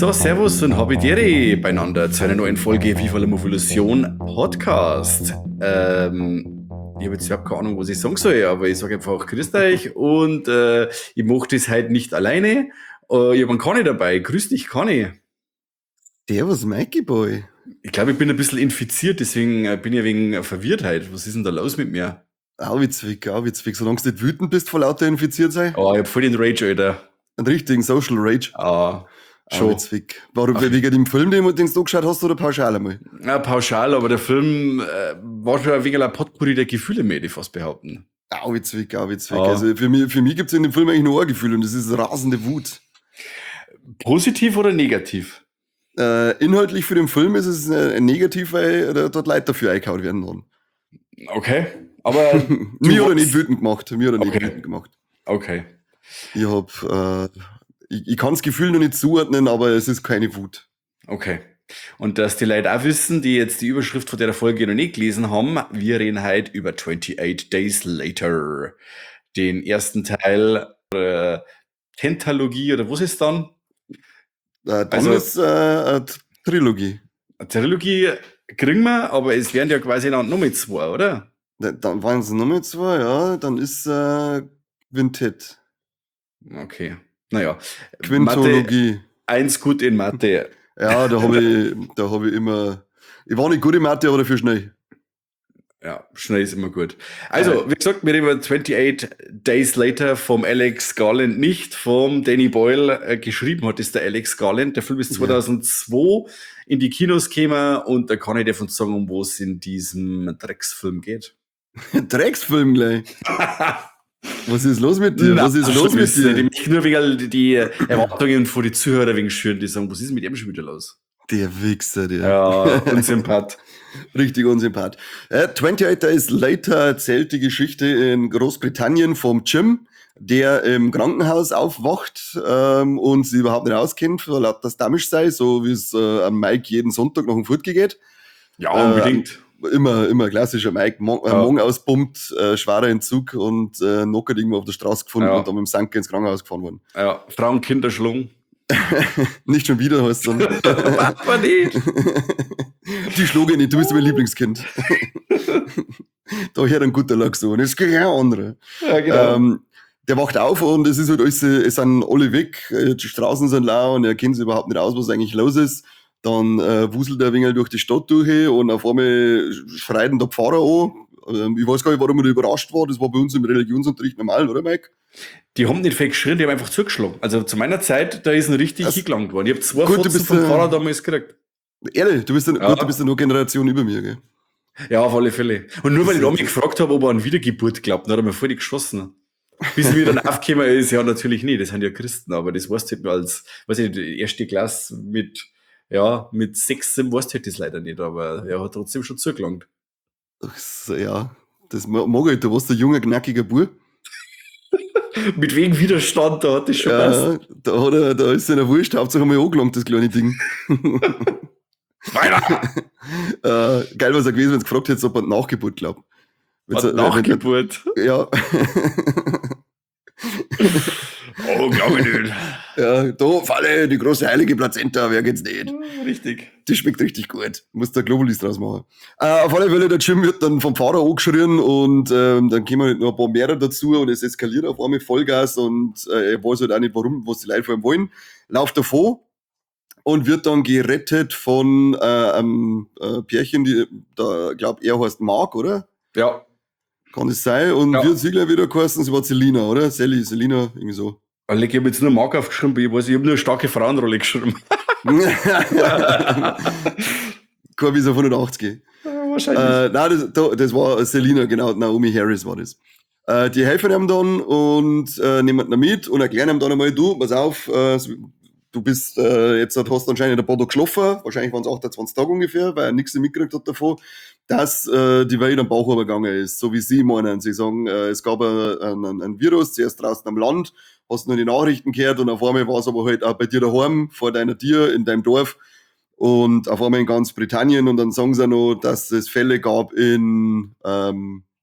So, Servus und Habidere beieinander zu einer neuen Folge Viva la Movolution Podcast. Ich habe jetzt überhaupt keine Ahnung, was ich sagen soll, aber ich sage einfach Grüßt euch und ich mache das heute nicht alleine. Ich habe einen Conny dabei. Grüß dich, Conny. Servus, Mikey Boy. Ich glaube, ich bin ein bisschen infiziert, deswegen bin ich wegen Verwirrtheit. Was ist denn da los mit mir? Auwitzwick. Solange du nicht wütend bist vor lauter infiziert sein. Oh, ich habe voll den Rage, Alter. Einen richtigen Social Rage. Schon. Auwitzwick. Warum, wegen dem Film, den du geschaut hast, oder pauschal einmal? Ja, pauschal, aber der Film war schon ein wenig ein Potpourri der Gefühle, möchte ich fast behaupten. Auwitzwick. Also für mich gibt's in dem Film eigentlich nur ein Gefühl und das ist rasende Wut. Positiv oder negativ? Inhaltlich für den Film ist es negativ, weil dort Leute dafür eingehauen werden. Dann. Okay, aber Mir oder nicht wütend gemacht. Okay. Ich kann das Gefühl noch nicht zuordnen, aber es ist keine Wut. Okay. Und dass die Leute auch wissen, die jetzt die Überschrift von der Folge noch nicht gelesen haben, wir reden heute über 28 Days Later. Den ersten Teil der Pentalogie oder was ist dann? Dann ist eine Trilogie. Eine Trilogie kriegen wir, aber es werden ja quasi noch mit zwei, oder? Dann waren es nochmal zwei, ja. Dann ist Quintett. Okay. Naja. Quintologie. Mathe, 1 gut in Mathe. Ja, da hab ich immer. Ich war nicht gut in Mathe, aber dafür schnell. Ja, schnell ist immer gut. Also, wie gesagt, wir reden über 28 Days Later vom Alex Garland, nicht vom Danny Boyle. Geschrieben hat ist der Alex Garland. Der Film ist 2002 in die Kinos gekommen und da kann ich davon sagen, um was es in diesem Drecksfilm geht. Drecksfilm gleich. Was ist los mit dir? Ich möchte nur wegen die Erwartungen von den Zuhörern wegen schön, die sagen, was ist mit ihm schon wieder los? Der Wichser, der. Ja, Unsympath. Richtig Unsympath. 28 Days Later erzählt die Geschichte in Großbritannien vom Jim, der im Krankenhaus aufwacht und sich überhaupt nicht auskennt, weil das damisch sei, so wie es am Mike jeden Sonntag nach dem Furtge geht. Ja, unbedingt. Immer klassischer Mike, Morgen auspumpt, schwerer Entzug und knockert irgendwo auf der Straße gefunden und dann mit dem Sanke ins Krankenhaus gefahren worden. Ja, Frauen, Kinder schlungen. Nicht schon wieder, heißt es dann. Macht man nicht. Die schlug ich nicht, du bist mein Lieblingskind. Da hört ein guter Lack so. Und jetzt geht ja andere. Ja, genau. Der wacht auf und es ist halt alles, es sind alle weg, die Straßen sind lau und er kennt sich überhaupt nicht aus, was eigentlich los ist. Dann wuselt er ein wenig durch die Stadt durch und auf einmal schreit ihn der Pfarrer an. Ich weiß gar nicht, warum er da überrascht war. Das war bei uns im Religionsunterricht normal, oder Mike? Die haben nicht fake geschrien, die haben einfach zugeschlagen. Also zu meiner Zeit, da ist ein richtig hingelangt worden. Ich habe 2 Fotzen vom Pfarrer damals gekriegt. Ehrlich, du bist ja nur Generation über mir, gell? Ja, auf alle Fälle. Und nur weil ich mich gefragt habe, ob er an Wiedergeburt glaubt, dann hat er mir voll die geschossen. Bis mir dann aufgekommen ist, ja, natürlich nicht, das sind ja Christen, aber das weißt du halt nur als, weiß ich nicht, die erste Klasse mit 6, weißt du halt das leider nicht, aber er hat trotzdem schon zugelangt. Ja, das mag ich, du warst ein junger, knackiger Bub. Mit wegen Widerstand, da hat das schon passt. Da ist seiner Wurscht, Hauptsache mal angelangt, das kleine Ding. Weiter! Geil, was er gewesen, wenn es gefragt hätte, ob er Nachgeburt glaubt. Nachgeburt? Ja. Oh, glaube ich nicht. Ja, da Falle, die große heilige Plazenta, wer geht's nicht? Richtig. Die schmeckt richtig gut. Muss da Globulis draus machen. Auf alle Fälle, der Jim wird dann vom Fahrer angeschrien und dann kommen halt noch ein paar mehr dazu und es eskaliert auf einmal Vollgas und er weiß halt auch nicht, warum, was die Leute von ihm wollen. Lauft davon und wird dann gerettet von einem Pärchen, die da, glaub er heißt Mark, oder? Ja. Kann das sein? Und wird sie gleich wieder geheißen, sie war Selina, oder? Selina, irgendwie so. Ich habe jetzt nur Mark aufgeschrieben, ich habe nur eine starke Frauenrolle geschrieben. Kein Visa 180. Wahrscheinlich. Nein, das war Selina, genau, Naomi Harris war das. Die helfen ihm dann und nehmen ihn mit und erklären ihm dann einmal, du, pass auf, du bist jetzt hast anscheinend ein paar Tage geschlafen, wahrscheinlich waren es 28 Tage ungefähr, weil er nichts mitgekriegt hat davon, dass die Welt am Bauch übergegangen ist, so wie sie meinen. Sie sagen, es gab ein Virus, zuerst draußen am Land, hast nur die Nachrichten gehört und auf einmal war es aber halt auch bei dir daheim, vor deiner Tür, in deinem Dorf und auf einmal in ganz Britannien und dann sagen sie noch, dass es Fälle gab in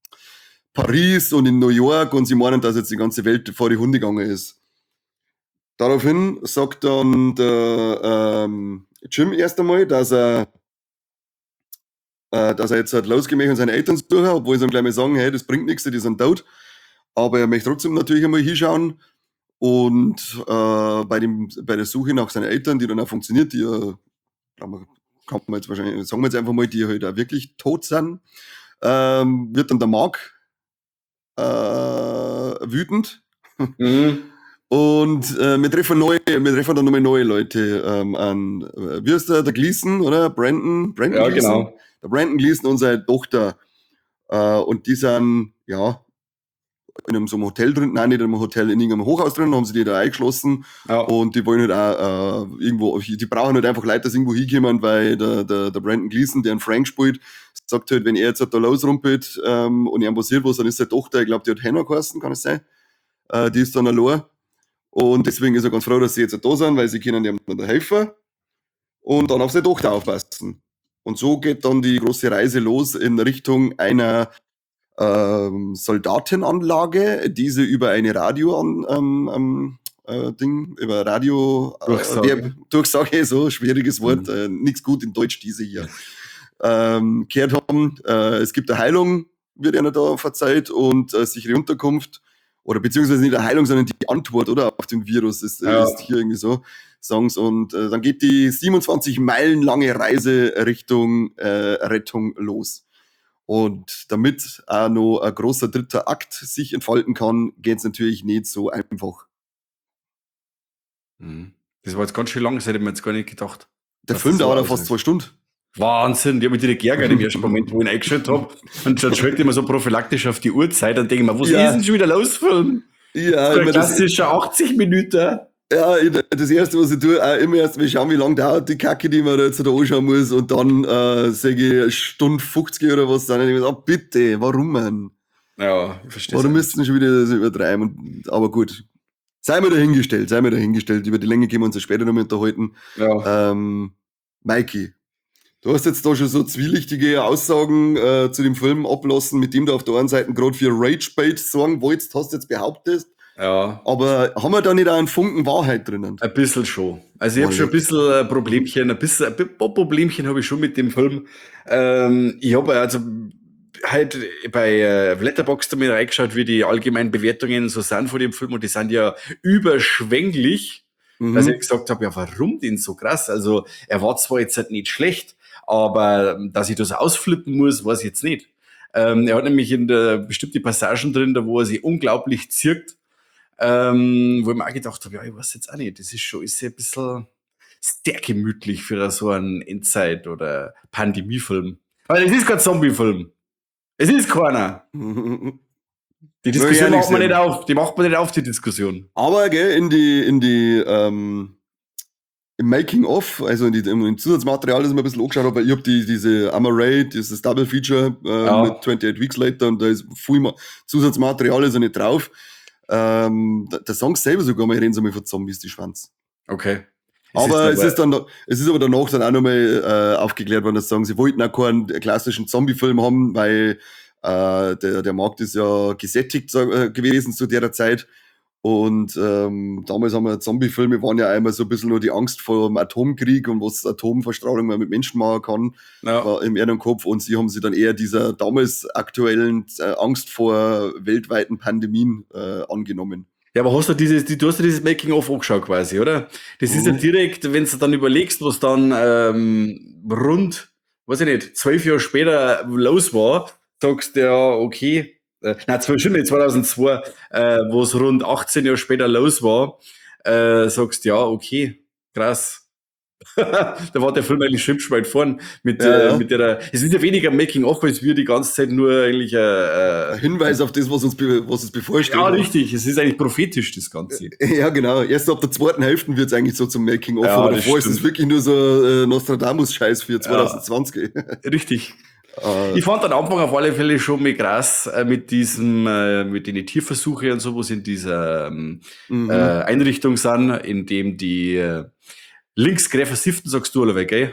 Paris und in New York und sie meinen, dass jetzt die ganze Welt vor die Hunde gegangen ist. Daraufhin sagt dann der Jim erst einmal, dass er jetzt halt losgehen und seine Eltern suchen, obwohl sie ihm gleich mal sagen, hey, das bringt nichts, die sind tot. Aber er möchte trotzdem natürlich einmal hinschauen. Und bei der Suche nach seinen Eltern, die dann auch funktioniert, die kann man jetzt wahrscheinlich, sagen wir jetzt einfach mal, die halt auch wirklich tot sind, wird dann der Mark wütend. Mhm. Und wir treffen dann nochmal neue Leute an. Wie heißt der Gleason, oder? Brandon Ja, Gleason? genau. Der Brandon Gleason und seine Tochter. Und die sind, ja, in einem so einem Hotel drin, nein, nicht in einem Hotel, in irgendeinem Hochhaus drin, haben sie die da eingeschlossen. Ja. Und die wollen halt auch irgendwo, die brauchen halt einfach Leute, dass irgendwo hinkommen, weil der Brandon Gleason, der einen Frank spielt, sagt halt, wenn er jetzt halt da losrumpelt und ihm passiert was, dann ist seine Tochter, ich glaube, die hat Hannah geheißen, kann es sein? Die ist dann allein. Und deswegen ist er ganz froh, dass sie jetzt da sind, weil sie können ihm dann helfen und dann auf seine Tochter aufpassen. Und so geht dann die große Reise los in Richtung einer Soldatenanlage, diese über eine über Radio Durchsage, so schwieriges Wort, nichts gut in Deutsch, diese hier. Gehört haben, es gibt eine Heilung, wird einer da verzeiht, und sichere Unterkunft, oder beziehungsweise nicht eine Heilung, sondern die Antwort, oder, auf den Virus ist hier irgendwie so, sagen sie. Und dann geht die 27 Meilen lange Reise Richtung Rettung los. Und damit auch noch ein großer dritter Akt sich entfalten kann, geht es natürlich nicht so einfach. Das war jetzt ganz schön lang, das hätte ich mir jetzt gar nicht gedacht. Der Film dauert fast 2 Stunden. Wahnsinn, die habe mich direkt geärgert im ersten Moment, wo ich ihn eingeschaltet habe. Und dann schlägt immer so prophylaktisch auf die Uhrzeit und denke mir, was ist denn schon wieder los, Film? Ja, so ein klassischer 80 Minuten. Ja, das erste, was ich tue, auch immer erst mal schauen, wie lange dauert die Kacke, die man da jetzt da anschauen muss, und dann sage ich eine Stunde 50 oder was, dann denke ich mir, bitte, warum, man? Ja, ich verstehe. Warum müssten schon wieder das übertreiben? Aber gut, sei mir dahingestellt. Über die Länge können wir uns ja später noch mal unterhalten. Ja. Mikey, du hast jetzt da schon so zwielichtige Aussagen zu dem Film ablassen, mit dem du auf der einen Seite gerade für Rage-Bait sorgen wolltest, hast jetzt behauptet. Ja. Aber haben wir da nicht auch einen Funken Wahrheit drinnen? Ein bisschen schon. Also ich habe schon ein bisschen Problemchen, ein Problemchen habe ich schon mit dem Film. Ich habe also halt bei Letterboxd damit reingeschaut, wie die allgemeinen Bewertungen so sind von dem Film, und die sind ja überschwänglich, dass ich gesagt habe, ja, warum denn so krass? Also er war zwar jetzt halt nicht schlecht, aber dass ich das ausflippen muss, weiß ich jetzt nicht. Er hat nämlich in der bestimmte Passagen drin, da wo er sich unglaublich zirkt, wo ich mir auch gedacht habe, ja, ich weiß jetzt auch nicht, das ist schon ein bisschen sehr gemütlich für so einen Endzeit- oder Pandemiefilm. Weil es ist kein Zombiefilm. Es ist keiner. Die Diskussion macht man nicht auf. Die macht man nicht auf, die Diskussion. Aber gell, im Making-of, also im Zusatzmaterial, das ich mir ein bisschen angeschaut habe, weil ich habe diese Amaray, dieses Double Feature mit 28 Weeks Later, und da ist viel Zusatzmaterial ist ja nicht drauf. Der Song selber sogar mal, reden sie mal von Zombies, die Schwanz. Okay. Aber es ist aber danach dann auch nochmal aufgeklärt worden, dass sagen, sie wollten auch keinen klassischen Zombie-Film haben, weil der Markt ist ja gesättigt gewesen zu der Zeit. Und damals haben wir Zombie-Filme, waren ja einmal so ein bisschen nur die Angst vor dem Atomkrieg und was Atomverstrahlung mal mit Menschen machen kann, im Erdenkopf. Und sie haben sich dann eher dieser damals aktuellen Angst vor weltweiten Pandemien angenommen. Ja, aber du hast ja dieses Making-of angeschaut quasi, oder? Das ist ja direkt, wenn du dann überlegst, was dann rund, weiß ich nicht, 12 Jahre später los war, sagst du ja, okay, 2002, wo es rund 18 Jahre später los war, sagst du ja, okay, krass. Da war der Film eigentlich schon weit vorn mit der, es ist ja weniger Making-of, als wir die ganze Zeit nur eigentlich ein Hinweis auf das, was uns bevorsteht. Ja, richtig, es ist eigentlich prophetisch, das Ganze. Ja, genau. Erst ab der zweiten Hälfte wird es eigentlich so zum Making-of, aber davor ist es wirklich nur so Nostradamus-Scheiß für 2020. Ja, richtig. Ich fand den Anfang auf alle Fälle schon mal krass mit den Tierversuche und so, wo sie in dieser Einrichtung sind, in dem die linksquerversifften, sagst du, oder gell?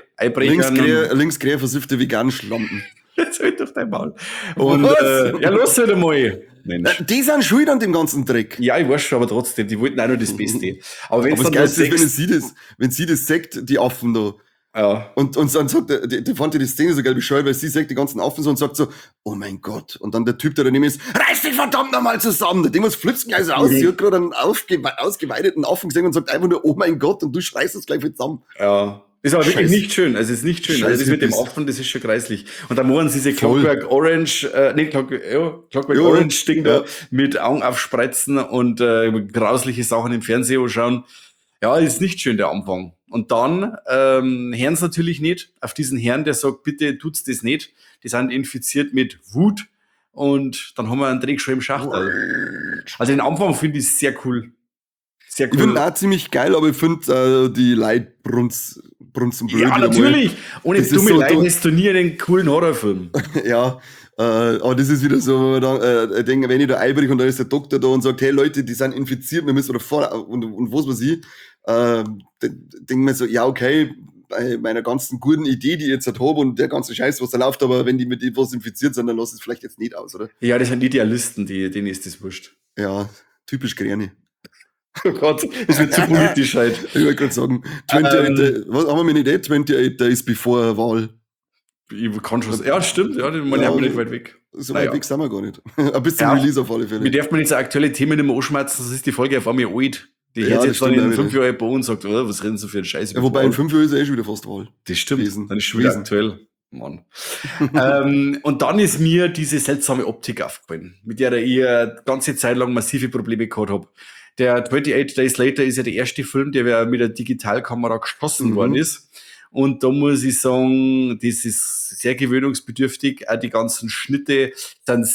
Linksquerversiffte veganen Schlampen. Jetzt halt auf dein Maul. Und ja, los halt einmal. Mensch. Die sind schuld an dem ganzen Dreck. Ja, ich weiß schon, aber trotzdem, die wollten auch nur das Beste. Aber wenn Aber es das dann Geilste ist, nur wenn sie das sagt, die Affen da. ja. Und dann sagt der fand die Szene so geil bescheuert, weil sie sagt die ganzen Affen so und sagt so, oh mein Gott. Und dann der Typ, der daneben ist, reiß dich verdammt nochmal zusammen. Der Ding was flippt gleich so aus. Sie hat gerade einen ausgeweideten Affen gesehen und sagt einfach nur, oh mein Gott, und du schreist es gleich wieder zusammen. Ja. Ist aber wirklich nicht schön. Also, es ist nicht schön. Also, das mit dem Hippies. Affen, das ist schon greislich. Und dann machen sie diese Voll. Clockwork Orange, Clockwork Ja, Orange Ding da ja. mit Augen aufspreizen und grausliche Sachen im Fernsehen anschauen. Ja, ist nicht schön, der Anfang. Und dann hören sie natürlich nicht auf diesen Herrn, der sagt, bitte tut's das nicht. Die sind infiziert mit Wut und dann haben wir einen Dreh schon im Schachtel. Also den Anfang finde ich sehr cool. Sehr Ich finde cool. ihn auch ziemlich geil, aber ich finde die Leute brunzen blöd. Ja, wieder mal. natürlich. Ohne Das ist dumme so- Leute du- hast du nie einen coolen Horrorfilm. Ja, aber das ist wieder so, wo man dann, ich denke, wenn ich da einbrich und dann ist der Doktor da und sagt, hey Leute, die sind infiziert, wir müssen da vor, und was weiß ich, denke mir so, ja, okay, bei meiner ganzen guten Idee, die ich jetzt halt habe und der ganze Scheiß, was da läuft, aber wenn die mit etwas infiziert sind, dann lass es vielleicht jetzt nicht aus, oder? Ja, das sind Idealisten, denen ist das wurscht. Ja, typisch Gräne. Oh Gott, das wird zu politisch halt. Ich wollte gerade sagen, 28, was haben wir eine Idee? 28 Days before Wahl. Ich kann schon ja, stimmt, ja, den meine Ja, haben wir nicht weit weg. So Naja. weit weg sind wir gar nicht. Ein bisschen Ja. Release auf alle Fälle. Mir darf man jetzt aktuelle Themen nicht mehr anschmerzen, sonst ist die Folge auf einmal alt. Die Ja, hört das jetzt dann stimmt in auch 5 wieder. Jahren bei und sagt, oh, was reden sie für einen Scheiß? Ja, wobei in 5 Jahren ist ja schon wieder fast Wahl. Das stimmt, gewesen. dann ist schon wieder Gewesen. aktuell. Mann. Und dann ist mir diese seltsame Optik aufgefallen, mit der ich eine ganze Zeit lang massive Probleme gehabt habe. Der 28 Days Later ist ja der erste Film, der ja mit der Digitalkamera geschossen Mhm. worden ist. Und da muss ich sagen, das ist sehr gewöhnungsbedürftig. Auch die ganzen Schnitte sind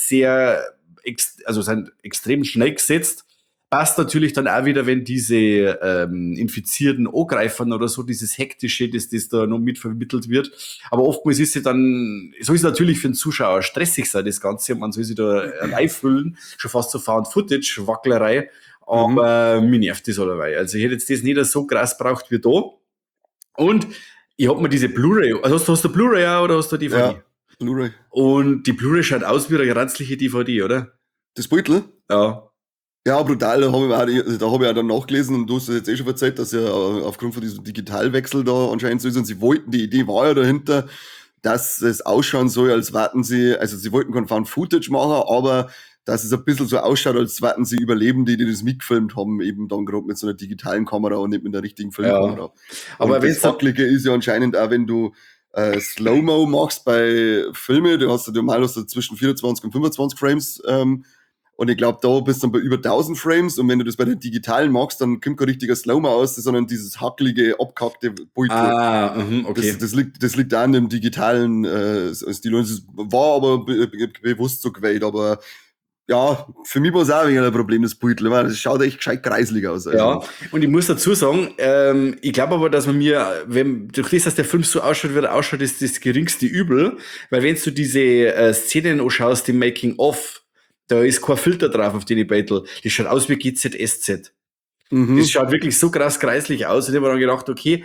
sind extrem schnell gesetzt. Passt natürlich dann auch wieder, wenn diese Infizierten angreifen oder so, dieses Hektische, das da noch mit vermittelt wird. Aber oftmals ist es dann, soll es natürlich für den Zuschauer stressig sein, das Ganze. Man soll sich da reinfüllen, schon fast so Found-Footage, Wacklerei. Aber mir nervt das allerweil. Also ich hätte jetzt das nicht so krass braucht wie da. Und ich hab mir diese Blu-ray, also hast du Blu-ray auch oder hast du DVD? Ja, Blu-ray. Und die Blu-ray schaut aus wie eine ranzliche DVD, oder? Das Beutel? Ja. Ja, brutal. Da habe ich auch dann nachgelesen und du hast es jetzt schon erzählt, dass ja aufgrund von diesem Digitalwechsel da anscheinend so ist und sie wollten, die Idee war ja dahinter, dass es ausschauen soll, als warten sie, also sie wollten kein Found-Footage machen, aber dass es ein bisschen so ausschaut, als warten sie Überlebende, die das mitgefilmt haben, eben dann gerade mit so einer digitalen Kamera und nicht mit einer richtigen Filmkamera. Aber und wenn's das dann- Wackelige ist ja anscheinend auch, wenn du Slow-Mo machst bei Filmen, du hast ja normal zwischen 24 und 25 Frames, und ich glaube, da bist du dann bei über 1000 Frames und wenn du das bei der digitalen machst, dann kommt kein richtiger Slow-Mo aus, sondern dieses hackelige, abkackte Beutel. Okay. Das liegt auch an dem digitalen Stil. Und es war aber bewusst so gewählt, aber ja, für mich war es auch wegen ein Problem, das Beutel. Das schaut echt gescheit kreislig aus. Also. Ja, und ich muss dazu sagen, ich glaube aber, dass man mir, durch das, dass der Film so ausschaut, wie er ausschaut, ist das geringste Übel, weil wenn du diese Szenen anschaust, die Making-of, da ist kein Filter drauf auf die Beutel. Das schaut aus wie GZSZ. Mhm. Das schaut wirklich so krass kreislich aus. Und ich habe mir dann gedacht, okay,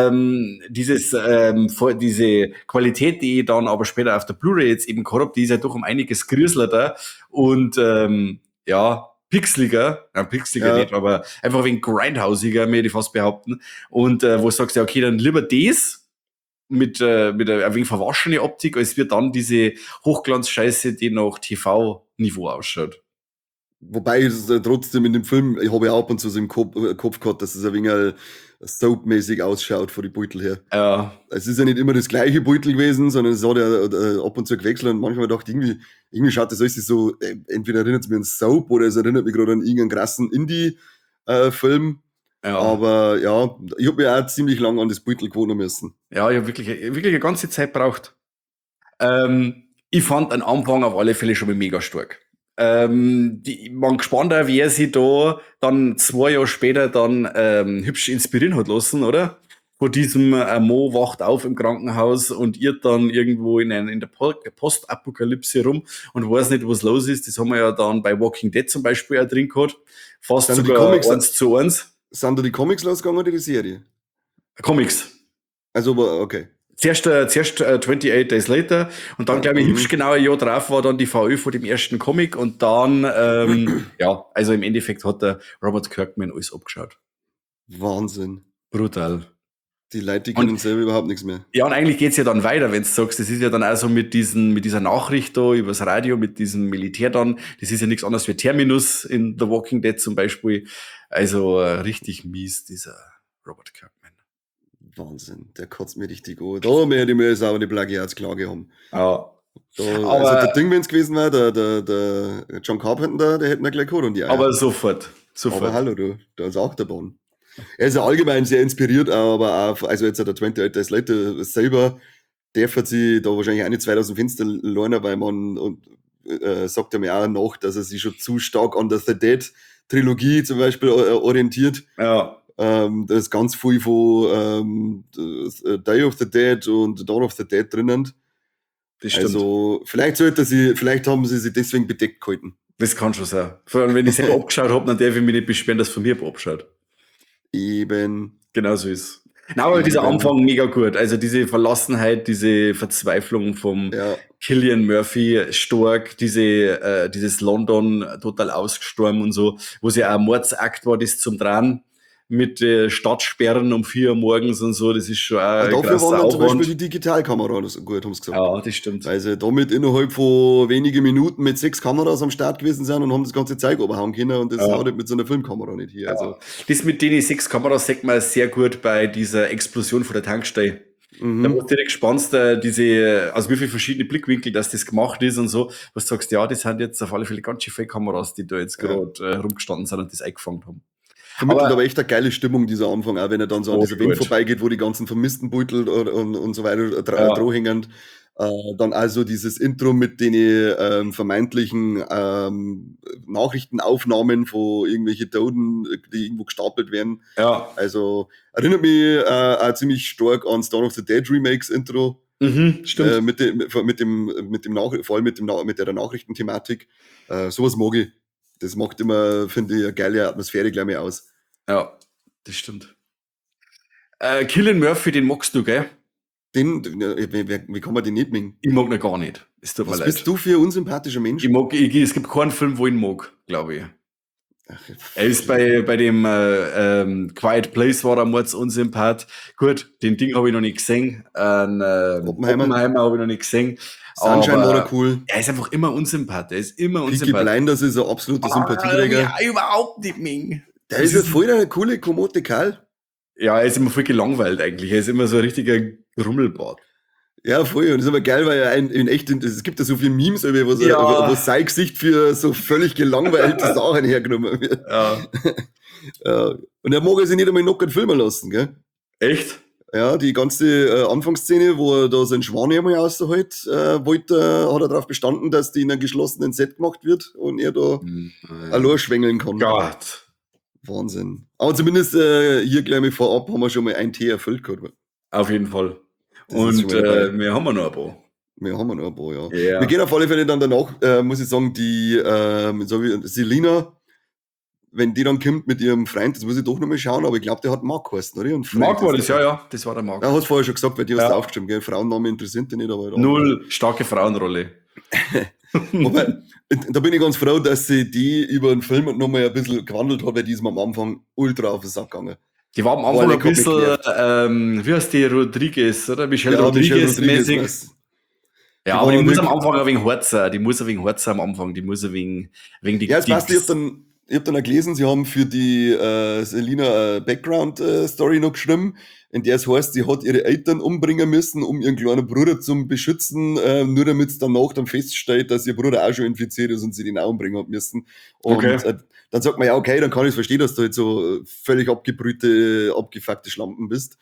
diese Qualität, die ich dann aber später auf der Blu-ray jetzt eben gehabt habe, die ist ja doch um einiges grüßelter und pixeliger. Pixeliger Ja. nicht, aber einfach wegen grindhausiger, möchte ich fast behaupten. Und wo du sagst, ja, okay, dann lieber das mit ein wenig verwaschene Optik, als wir dann diese Hochglanzscheiße, die nach TV-Niveau ausschaut. Wobei es trotzdem in dem Film, ich habe ja ab und zu so im Kopf gehabt, dass es ein wenig soapmäßig ausschaut von den Beutel her. Ja. Es ist ja nicht immer das gleiche Beutel gewesen, sondern es hat ja ab und zu gewechselt und manchmal dachte ich, irgendwie schaut das alles so, entweder erinnert es mich an Soap oder es erinnert mich gerade an irgendeinen krassen Indie-Film. Ja. Aber ja, ich habe mir auch ziemlich lange an das Beutel gewohnen müssen. Ja, ich habe wirklich eine ganze Zeit braucht. Ich fand den Anfang auf alle Fälle schon mal mega stark. Man gespannt auch, wer sie da dann 2 Jahre später dann hübsch inspirieren hat lassen, oder? Von diesem Mo wacht auf im Krankenhaus und irrt dann irgendwo in der Postapokalypse rum und weiß nicht, was los ist. Das haben wir ja dann bei Walking Dead zum Beispiel auch drin gehabt. Fast Sind die sogar Comics- 1:1. Sind da die Comics losgegangen oder die Serie? Comics. Also, aber okay. zuerst 28 Days Later und dann, glaube ich, hübsch genau ein Jahr drauf war dann die VÖ von dem ersten Comic und dann, ja, also im Endeffekt hat der Robert Kirkman alles abgeschaut. Wahnsinn. Brutal. Die Leute, die Und- können selber überhaupt nichts mehr. Ja, und eigentlich geht's ja dann weiter, wenn du sagst, das ist ja dann auch so mit dieser Nachricht da übers Radio, mit diesem Militär dann, das ist ja nichts anderes wie Terminus in The Walking Dead zum Beispiel. Also richtig mies, dieser Robert Kirkman. Wahnsinn. Der kotzt mir richtig an. Da hätte ich mir jetzt aber eine Plagiatsklage haben. Ja. Da, Aber- also der Ding, wenn es gewesen wäre, der John Carpenter, der hätte mir gleich gehabt und die Eier. Aber sofort. Aber hallo, du, da ist auch der Bahn. Er ist ja allgemein sehr inspiriert, aber auch, also jetzt der 28 Days Later selber, der hat sich da wahrscheinlich auch nicht 2000 Fenster lernen, weil man sagt er mir auch nach, dass er sich schon zu stark an der The Dead Trilogie zum Beispiel orientiert. Ja. Da ist ganz viel von Day of the Dead und Dawn of the Dead drinnen. Das stimmt. Also vielleicht haben sie sich deswegen bedeckt gehalten. Das kann schon sein. Vor allem, wenn ich selber abgeschaut habe, dann darf ich mich nicht beschweren, dass von mir abschaut. Eben. Genau so ist. Na, aber dieser Anfang mega gut. Also diese Verlassenheit, diese Verzweiflung vom Ja. Cillian Murphy stark, dieses London total ausgestorben und so, wo es ja auch ein Mordsakt war, das zum Dran mit Stadtsperren um 4 Uhr morgens und so, das ist schon auch ein Dafür krasser waren dann zum Aufwand. Beispiel die Digitalkamera das gut, haben sie gesagt. Ja, das stimmt. Weil sie damit innerhalb von wenigen Minuten mit 6 Kameras am Start gewesen sind und haben das ganze Zeug oberhauen können und das Ja. haut halt mit so einer Filmkamera nicht hier. Also, Das mit den 6 Kameras sieht man sehr gut bei dieser Explosion von der Tankstelle. Da war direkt gespannt, also wie viele verschiedene Blickwinkel, dass das gemacht ist und so, was du sagst, ja, das sind jetzt auf alle Fälle ganz schön viele Kameras, die da jetzt gerade rumgestanden sind und das eingefangen haben. vermittelt aber echt eine geile Stimmung, dieser Anfang, auch wenn er dann so an Oh, dieser Wand gut. vorbeigeht, wo die ganzen vermissten Beutel und so weiter Ja. drohhängend. Dann also dieses Intro mit den vermeintlichen Nachrichtenaufnahmen von irgendwelche Toten, die irgendwo gestapelt werden. Ja. Also erinnert mich auch ziemlich stark an Dawn of the Dead Remakes Intro. Stimmt. Mit dem vor allem mit der Nachrichtenthematik. Sowas mag ich. Das macht immer, finde ich, eine geile Atmosphäre, glaube ich, aus. Ja, das stimmt. Cillian Murphy, den magst du, gell? Wie kann man den nicht mögen? Ich mag ihn gar nicht. Es tut mir Was leid. bist du für ein unsympathischer Mensch? Es gibt keinen Film, wo ich ihn mag, glaube ich. Er ist bei dem Quiet Place war er mords unsympath. Gut, den Ding habe ich noch nicht gesehen. Oppenheimer habe ich noch nicht gesehen. Sunshine Aber war er cool. er ist einfach immer unsympath. Er ist immer Peaky unsympath. Blinders ist ein absoluter Sympathieträger. Ja, überhaupt nicht, Ming. Der ist jetzt voll der coole, kommode Kerl. Ja, er ist immer voll gelangweilt eigentlich. Er ist immer so ein richtiger Rummelbart. Ja, voll. Und das ist aber geil, weil er in echt, es gibt ja so viele Memes, Ja. wo sein Gesicht für so völlig gelangweilte Sachen hergenommen wird. Ja. Ja. Und er mag sich nicht einmal noch filmen lassen, gell? Echt? Ja, die ganze Anfangsszene, wo er da seinen Schwan einmal aushält, hat er darauf bestanden, dass die in einem geschlossenen Set gemacht wird und er da allein schwängeln kann. Gott. Wahnsinn. Aber zumindest hier gleich mal vorab haben wir schon mal ein Tee erfüllt gehabt. Auf jeden Fall. Das ist Und schon mal dabei. wir haben noch ein paar. Wir haben noch ein paar, ja. Ja. Wir gehen auf alle Fälle dann danach, muss ich sagen, die Selina, wenn die dann kommt mit ihrem Freund, das muss ich doch nochmal schauen, aber ich glaube, der hat Mark geheißen, oder? Und Freund Mark war ist das, der- ja. Das war der Mark. Ja, hast vorher schon gesagt, weil die hast Ja. du aufgeschrieben, gell? Frauenname interessiert dich nicht, aber... Null starke Frauenrolle. Wobei, da bin ich ganz froh, dass sie die über den Film nochmal ein bisschen gewandelt hat, weil die ist mir am Anfang ultra auf den Sack gegangen. Die war am Boah, Anfang der ein hat mich bisschen, wie heißt die, Rodriguez, oder? Michelle Michelle Rodriguez-mäßig. was- Ja, Die aber die war muss am wirklich- Anfang ein wenig hart sein. Die muss ein wenig hart sein am Anfang. Die muss ein wenig die Ja, jetzt passt, ich hab dann auch gelesen, sie haben für die Selina Background-Story noch geschrieben, in der es heißt, sie hat ihre Eltern umbringen müssen, um ihren kleinen Bruder zu beschützen, nur damit es danach dann feststellt, dass ihr Bruder auch schon infiziert ist und sie den auch umbringen hat müssen. Und Okay. dann sagt man ja, okay, dann kann ich es verstehen, dass du halt so völlig abgebrühte, abgefuckte Schlampen bist.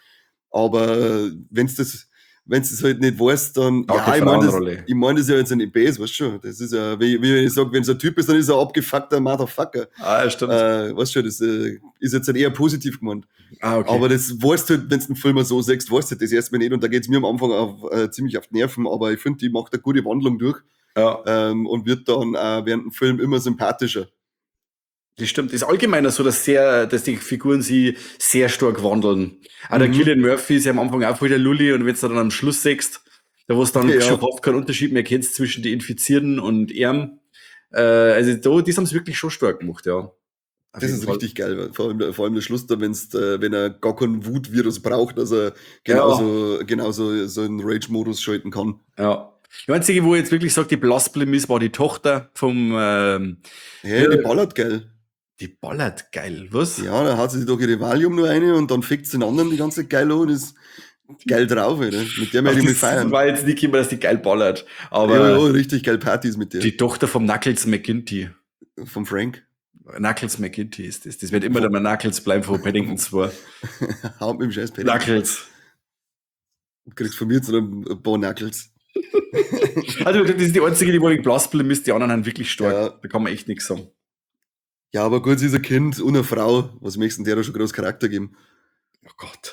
Aber wenn's das halt nicht weißt, dann, Starke ja, ich meine Frauenrolle. das ja jetzt nicht base, weißt du schon. Das ist ja, wie wenn ich sage, wenn es ein Typ ist, dann ist er ein abgefuckter Motherfucker. Ah, ja, stimmt. Weißt du, das ist jetzt halt eher positiv gemeint. Okay. Aber das weißt du halt, wenn du einen Film so sagst, weißt du das erstmal nicht. Und da geht's mir am Anfang ziemlich auf die Nerven, aber ich finde, die macht eine gute Wandlung durch ja. und wird dann während dem Film immer sympathischer. Das stimmt. Das ist allgemeiner so, dass die Figuren sie sehr stark wandeln. Auch der Mhm. Cillian Murphy ist ja am Anfang auch voll der Lulli und wenn du dann am Schluss siehst, da wo es dann schon Ja, fast keinen Unterschied mehr kennst zwischen den Infizierten und ihm. Also das haben sie wirklich schon stark gemacht, ja. Auf das jeden ist Fall. richtig geil. Vor allem der Schluss da, wenn er gar keinen Wutvirus braucht, dass er Ja, genauso so einen Rage-Modus schalten kann. ja. Die einzige, wo ich jetzt wirklich sage, die blass geblieben ist, war die Tochter vom Hey, ja, die ballert geil. die ballert geil, was? Ja, da hat sie sich doch ihre Valium nur eine und dann fickt sie den anderen die ganze Zeit geil an und ist geil drauf, Alter. Mit der Auf werde ich mich das feiern. war jetzt nicht immer, dass die geil ballert, Ja, ja, aber richtig geil Partys mit der. die Tochter vom Knuckles McGinty. Vom Frank. Knuckles McGinty ist das. Das wird immer der Knuckles bleiben von Paddington 2. Haut mit dem scheiß Paddington. Knuckles. Du kriegst von mir jetzt noch ein paar Knuckles. Also, das ist die einzige, die wo ich blass geblieben ist. Die anderen haben wirklich stark. Ja. Da kann man echt nichts sagen. Ja, aber gut, sie ist ein Kind und eine Frau. Was möchtest du denn der da schon groß Charakter geben? Oh Gott.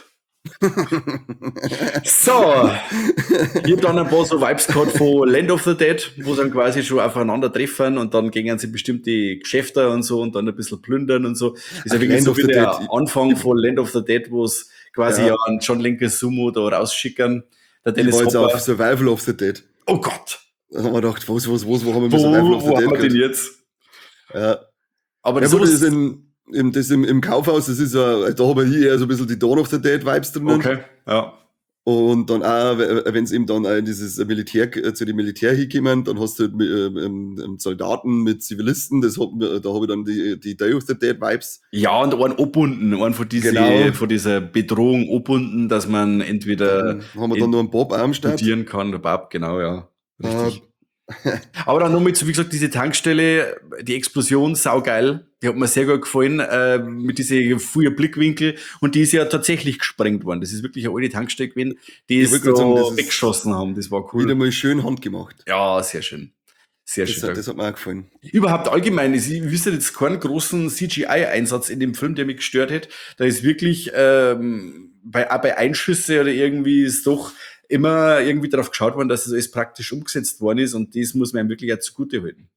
So, ich hab dann ein paar so Vibes gehabt von Land of the Dead, wo sie dann quasi schon aufeinandertreffen und dann gehen sie bestimmte Geschäfte und so und dann ein bisschen plündern und so. Ist ja Ach, wirklich Land so of wie the der Dead. Anfang von Land of the Dead, wo es quasi Ja. ja einen John Sumo da rausschicken. Der Ich Dennis war jetzt auf Hopper. Survival of the Dead. Oh Gott, Da haben wir gedacht, wo haben wir mit wo Survival of the haben Dead wir den gehört? jetzt? Ja. Aber Ja das gut, das ist ist im Kaufhaus, das ist ja, da habe ich eher so ein bisschen die Dawn of the Dead Vibes drin. okay, ja. Und dann auch, wenn es eben dann auch in dieses Militär, zu dem Militär hinkommen, dann hast du halt Soldaten mit Zivilisten, da habe ich dann die Day of the Dead Vibes. Ja, und einen abbunden, einen Genau. von dieser Bedrohung abbunden, dass man entweder Dann haben wir dann noch einen Bob auch am Start. studieren kann, der Bab, genau, ja. Richtig. Äh, Aber dann noch mit, so wie gesagt, diese Tankstelle, die Explosion, saugeil. Die hat mir sehr gut gefallen, mit diese frühen Blickwinkel. Und die ist ja tatsächlich gesprengt worden. Das ist wirklich eine alte Tankstelle gewesen, die Ich es wollte da gerade sagen, das ist weggeschossen haben. Das war wieder cool. mal schön handgemacht. Ja, sehr schön. Sehr schön. Das hat mir auch gefallen. Überhaupt allgemein, ich wüsste jetzt keinen großen CGI-Einsatz in dem Film, der mich gestört hätte. Da ist wirklich, auch bei Einschüsse oder irgendwie ist doch immer irgendwie darauf geschaut worden, dass das alles praktisch umgesetzt worden ist und das muss man ihm wirklich auch zugute halten.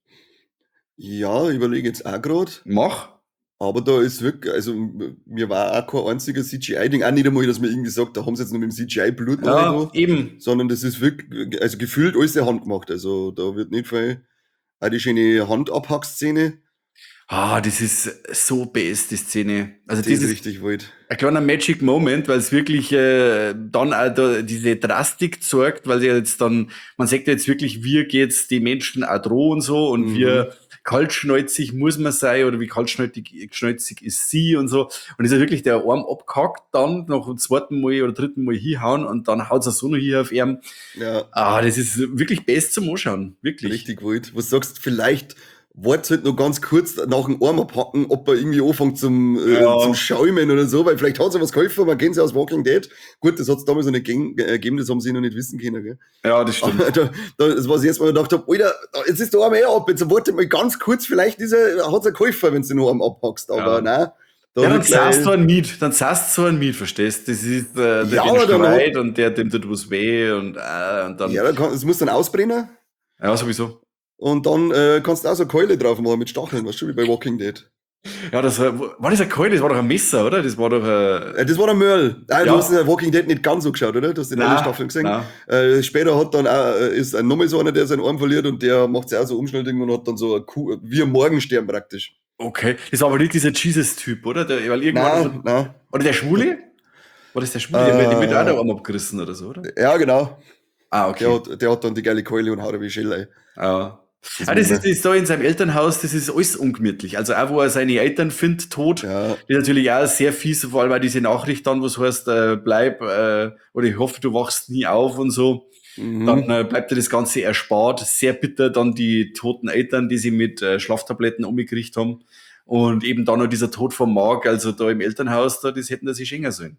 Ja, ich überlege jetzt auch gerade, Mach. aber da ist wirklich, also mir war auch kein einziger CGI-Ding, auch nicht einmal, dass man irgendwie sagt, da haben sie jetzt noch mit dem CGI-Blut noch Ja, da, eben. sondern das ist wirklich, also gefühlt alles der Hand gemacht. Also da wird nicht viel, auch die schöne Handabhack-Szene, Ah, das ist so best, die Szene. Also die das ist ist richtig wild. ein kleiner Magic Moment, weil es wirklich dann auch da diese Drastik zeigt, weil sie jetzt dann, man sagt ja jetzt wirklich, wie geht's die Menschen auch drohen so und wie kaltschnäuzig muss man sein oder wie kaltschnäuzig ist sie und so. Und ist ja wirklich der Arm abgehackt, dann noch dem zweiten Mal oder dritten Mal hinhauen und dann haut's er so noch hier auf ihn. Ja, Ah, das ist wirklich best zum Anschauen. Wirklich. richtig wild. Was sagst du, vielleicht wart's halt noch ganz kurz nach dem Arm abhacken, ob er irgendwie anfängt Ja. zum Schäumen oder so, weil vielleicht hat's ja was geholfen, man kennt ja aus Walking Dead. Gut, das hat's damals noch nicht gegeben, das haben sie noch nicht wissen können, gell. Ja, das stimmt. Das, was ich jetzt mal gedacht habe, Alter, jetzt ist der Arm ab, jetzt warte mal ganz kurz, vielleicht hat's ein geholfen, wenn du den Arm abhackst, aber Ja. nein. Da Ja, dann wird gleich- saßt du ein Miet, verstehst? Das ist der Ja, den aber dann schreit und der dem tut was weh und dann. Ja, es muss dann ausbrennen Ja, sowieso. und dann kannst du auch so eine Keule drauf machen mit Stacheln, weißt du, wie bei Walking Dead. Ja, das war das ein Keul? Das war doch ein Messer, oder? Das war doch Das war der Merl. Ja. Du hast Walking Dead nicht ganz so geschaut, oder? Du hast den Nein, alle Staffeln gesehen. nein. Später hat dann auch, ist ein nochmal so einer, der seinen Arm verliert und der macht sich auch so Umschnellding und hat dann so wie ein Morgenstern praktisch. Okay. Das war aber nicht dieser Jesus-Typ, oder? Weil irgendwann. Nein. Oder der Schwule? War das der Schwule? Der wird auch der Arm abgerissen oder so, oder? Ja, genau. Ah, okay. Der hat dann die geile Keule und haut er wie Schell ein. Ja. Das ist da in seinem Elternhaus, das ist alles ungemütlich. Also auch, wo er seine Eltern findet, tot, Ja. ist natürlich auch sehr fies, vor allem auch diese Nachricht dann, was heißt, bleib, oder ich hoffe, du wachst nie auf und so. Mhm. Dann bleibt dir das Ganze erspart. Sehr bitter dann die toten Eltern, die sie mit Schlaftabletten umgekriegt haben. Und eben dann noch dieser Tod von Mark, also da im Elternhaus, da, das hätten sie sich schenken sollen.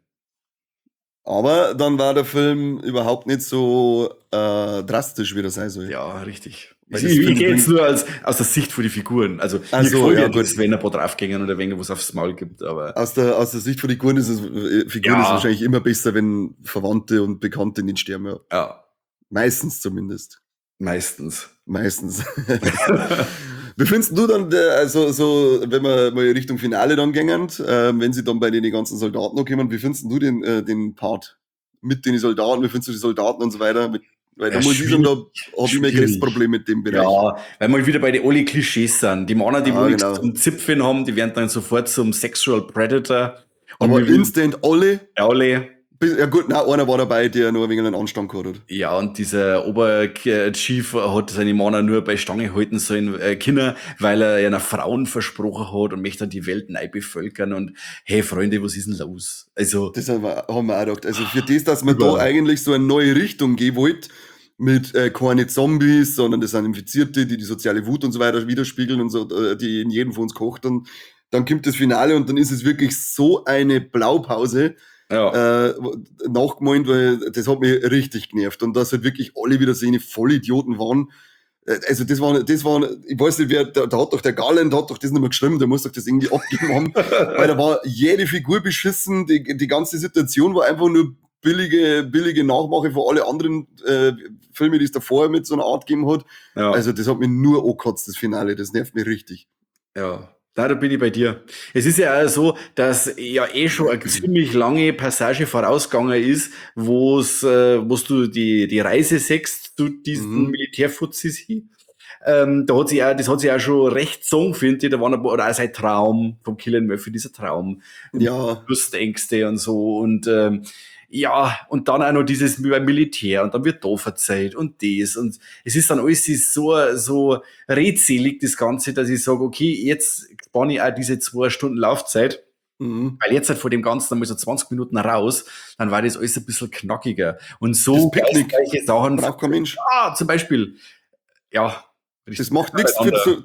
Aber dann war der Film überhaupt nicht so drastisch, wie das sein soll. Ja, richtig. Weil Ich das gehe jetzt nur aus der Sicht von den Figuren. Also, Ach ich so, folge ja, ja, gut. dass wenn ein paar draufgängen oder wenn was aufs Maul gibt, aber. Aus der Sicht von den Figuren ist es Ja. wahrscheinlich immer besser, wenn Verwandte und Bekannte nicht sterben. Ja. Ja, Meistens zumindest. meistens. Meistens. Wie findest du dann, also so, wenn wir mal Richtung Finale dann gängen, wenn sie dann bei den ganzen Soldaten noch kommen, wie findest du den Part mit den Soldaten, wie findest du die Soldaten und so weiter? Weil da Ja, muss ich sagen, schwierig, da habe ich mein größtes schwierig. Problem mit dem Bereich. Ja, weil wir wieder bei den alle Klischees sind. Die Männer, die wo Ah, nichts genau. zum Zipfeln haben, die werden dann sofort zum Sexual Predator. Und wir Aber will instant alle, alle. ja gut, na, einer war dabei, der nur ein wenig einen Anstand gehabt hat. Ja, und dieser Oberchief hat seine Männer nur bei Stange halten sollen, Kinder, weil er einer Frauen versprochen hat und möchte dann die Welt neu bevölkern. Und hey, Freunde, was ist denn los? Also, Das haben wir auch gedacht. Also für das, dass man da über. eigentlich so eine neue Richtung gehen wollte, mit keine Zombies, sondern das sind Infizierte, die die soziale Wut und so weiter widerspiegeln und so, die in jedem von uns kocht, dann kommt das Finale und dann ist es wirklich so eine Blaupause Ja, äh, nachgemeint, weil das hat mich richtig genervt. Und dass halt wirklich alle wieder so eine Vollidioten waren. Also das war, ich weiß nicht, da hat doch der Garland, hat doch das nicht mehr geschrieben, der muss doch das irgendwie abgeben haben, weil da war jede Figur beschissen, die ganze Situation war einfach nur billige Nachmache von alle anderen Filme, die es davor mit so einer Art gegeben hat. ja. Also das hat mich nur angekotzt, das Finale, das nervt mich richtig. Ja, da bin ich bei dir. Es ist ja auch so, dass ja eh schon eine ziemlich lange Passage vorausgegangen ist, wo's du die Reise sechst zu diesen Mhm. Militärfuzis hin. Das hat sich auch schon recht gesungen, finde ich. Da waren ein paar, oder auch sein Traum vom Cillian Murphy, dieser Traum, Ja, Verlustängste und so. Und ja, und dann auch noch dieses beim Militär und dann wird da verzeiht und das. Und es ist dann alles so redselig, das Ganze, dass ich sage, okay, jetzt spanne ich auch diese 2 Stunden Laufzeit, mhm. weil jetzt halt vor dem Ganzen einmal so 20 Minuten raus, dann war das alles ein bisschen knackiger. Und Das so Picknick geistreiche Sachen, braucht kein Mensch. zum Beispiel, ja, Das richtig macht nichts miteinander.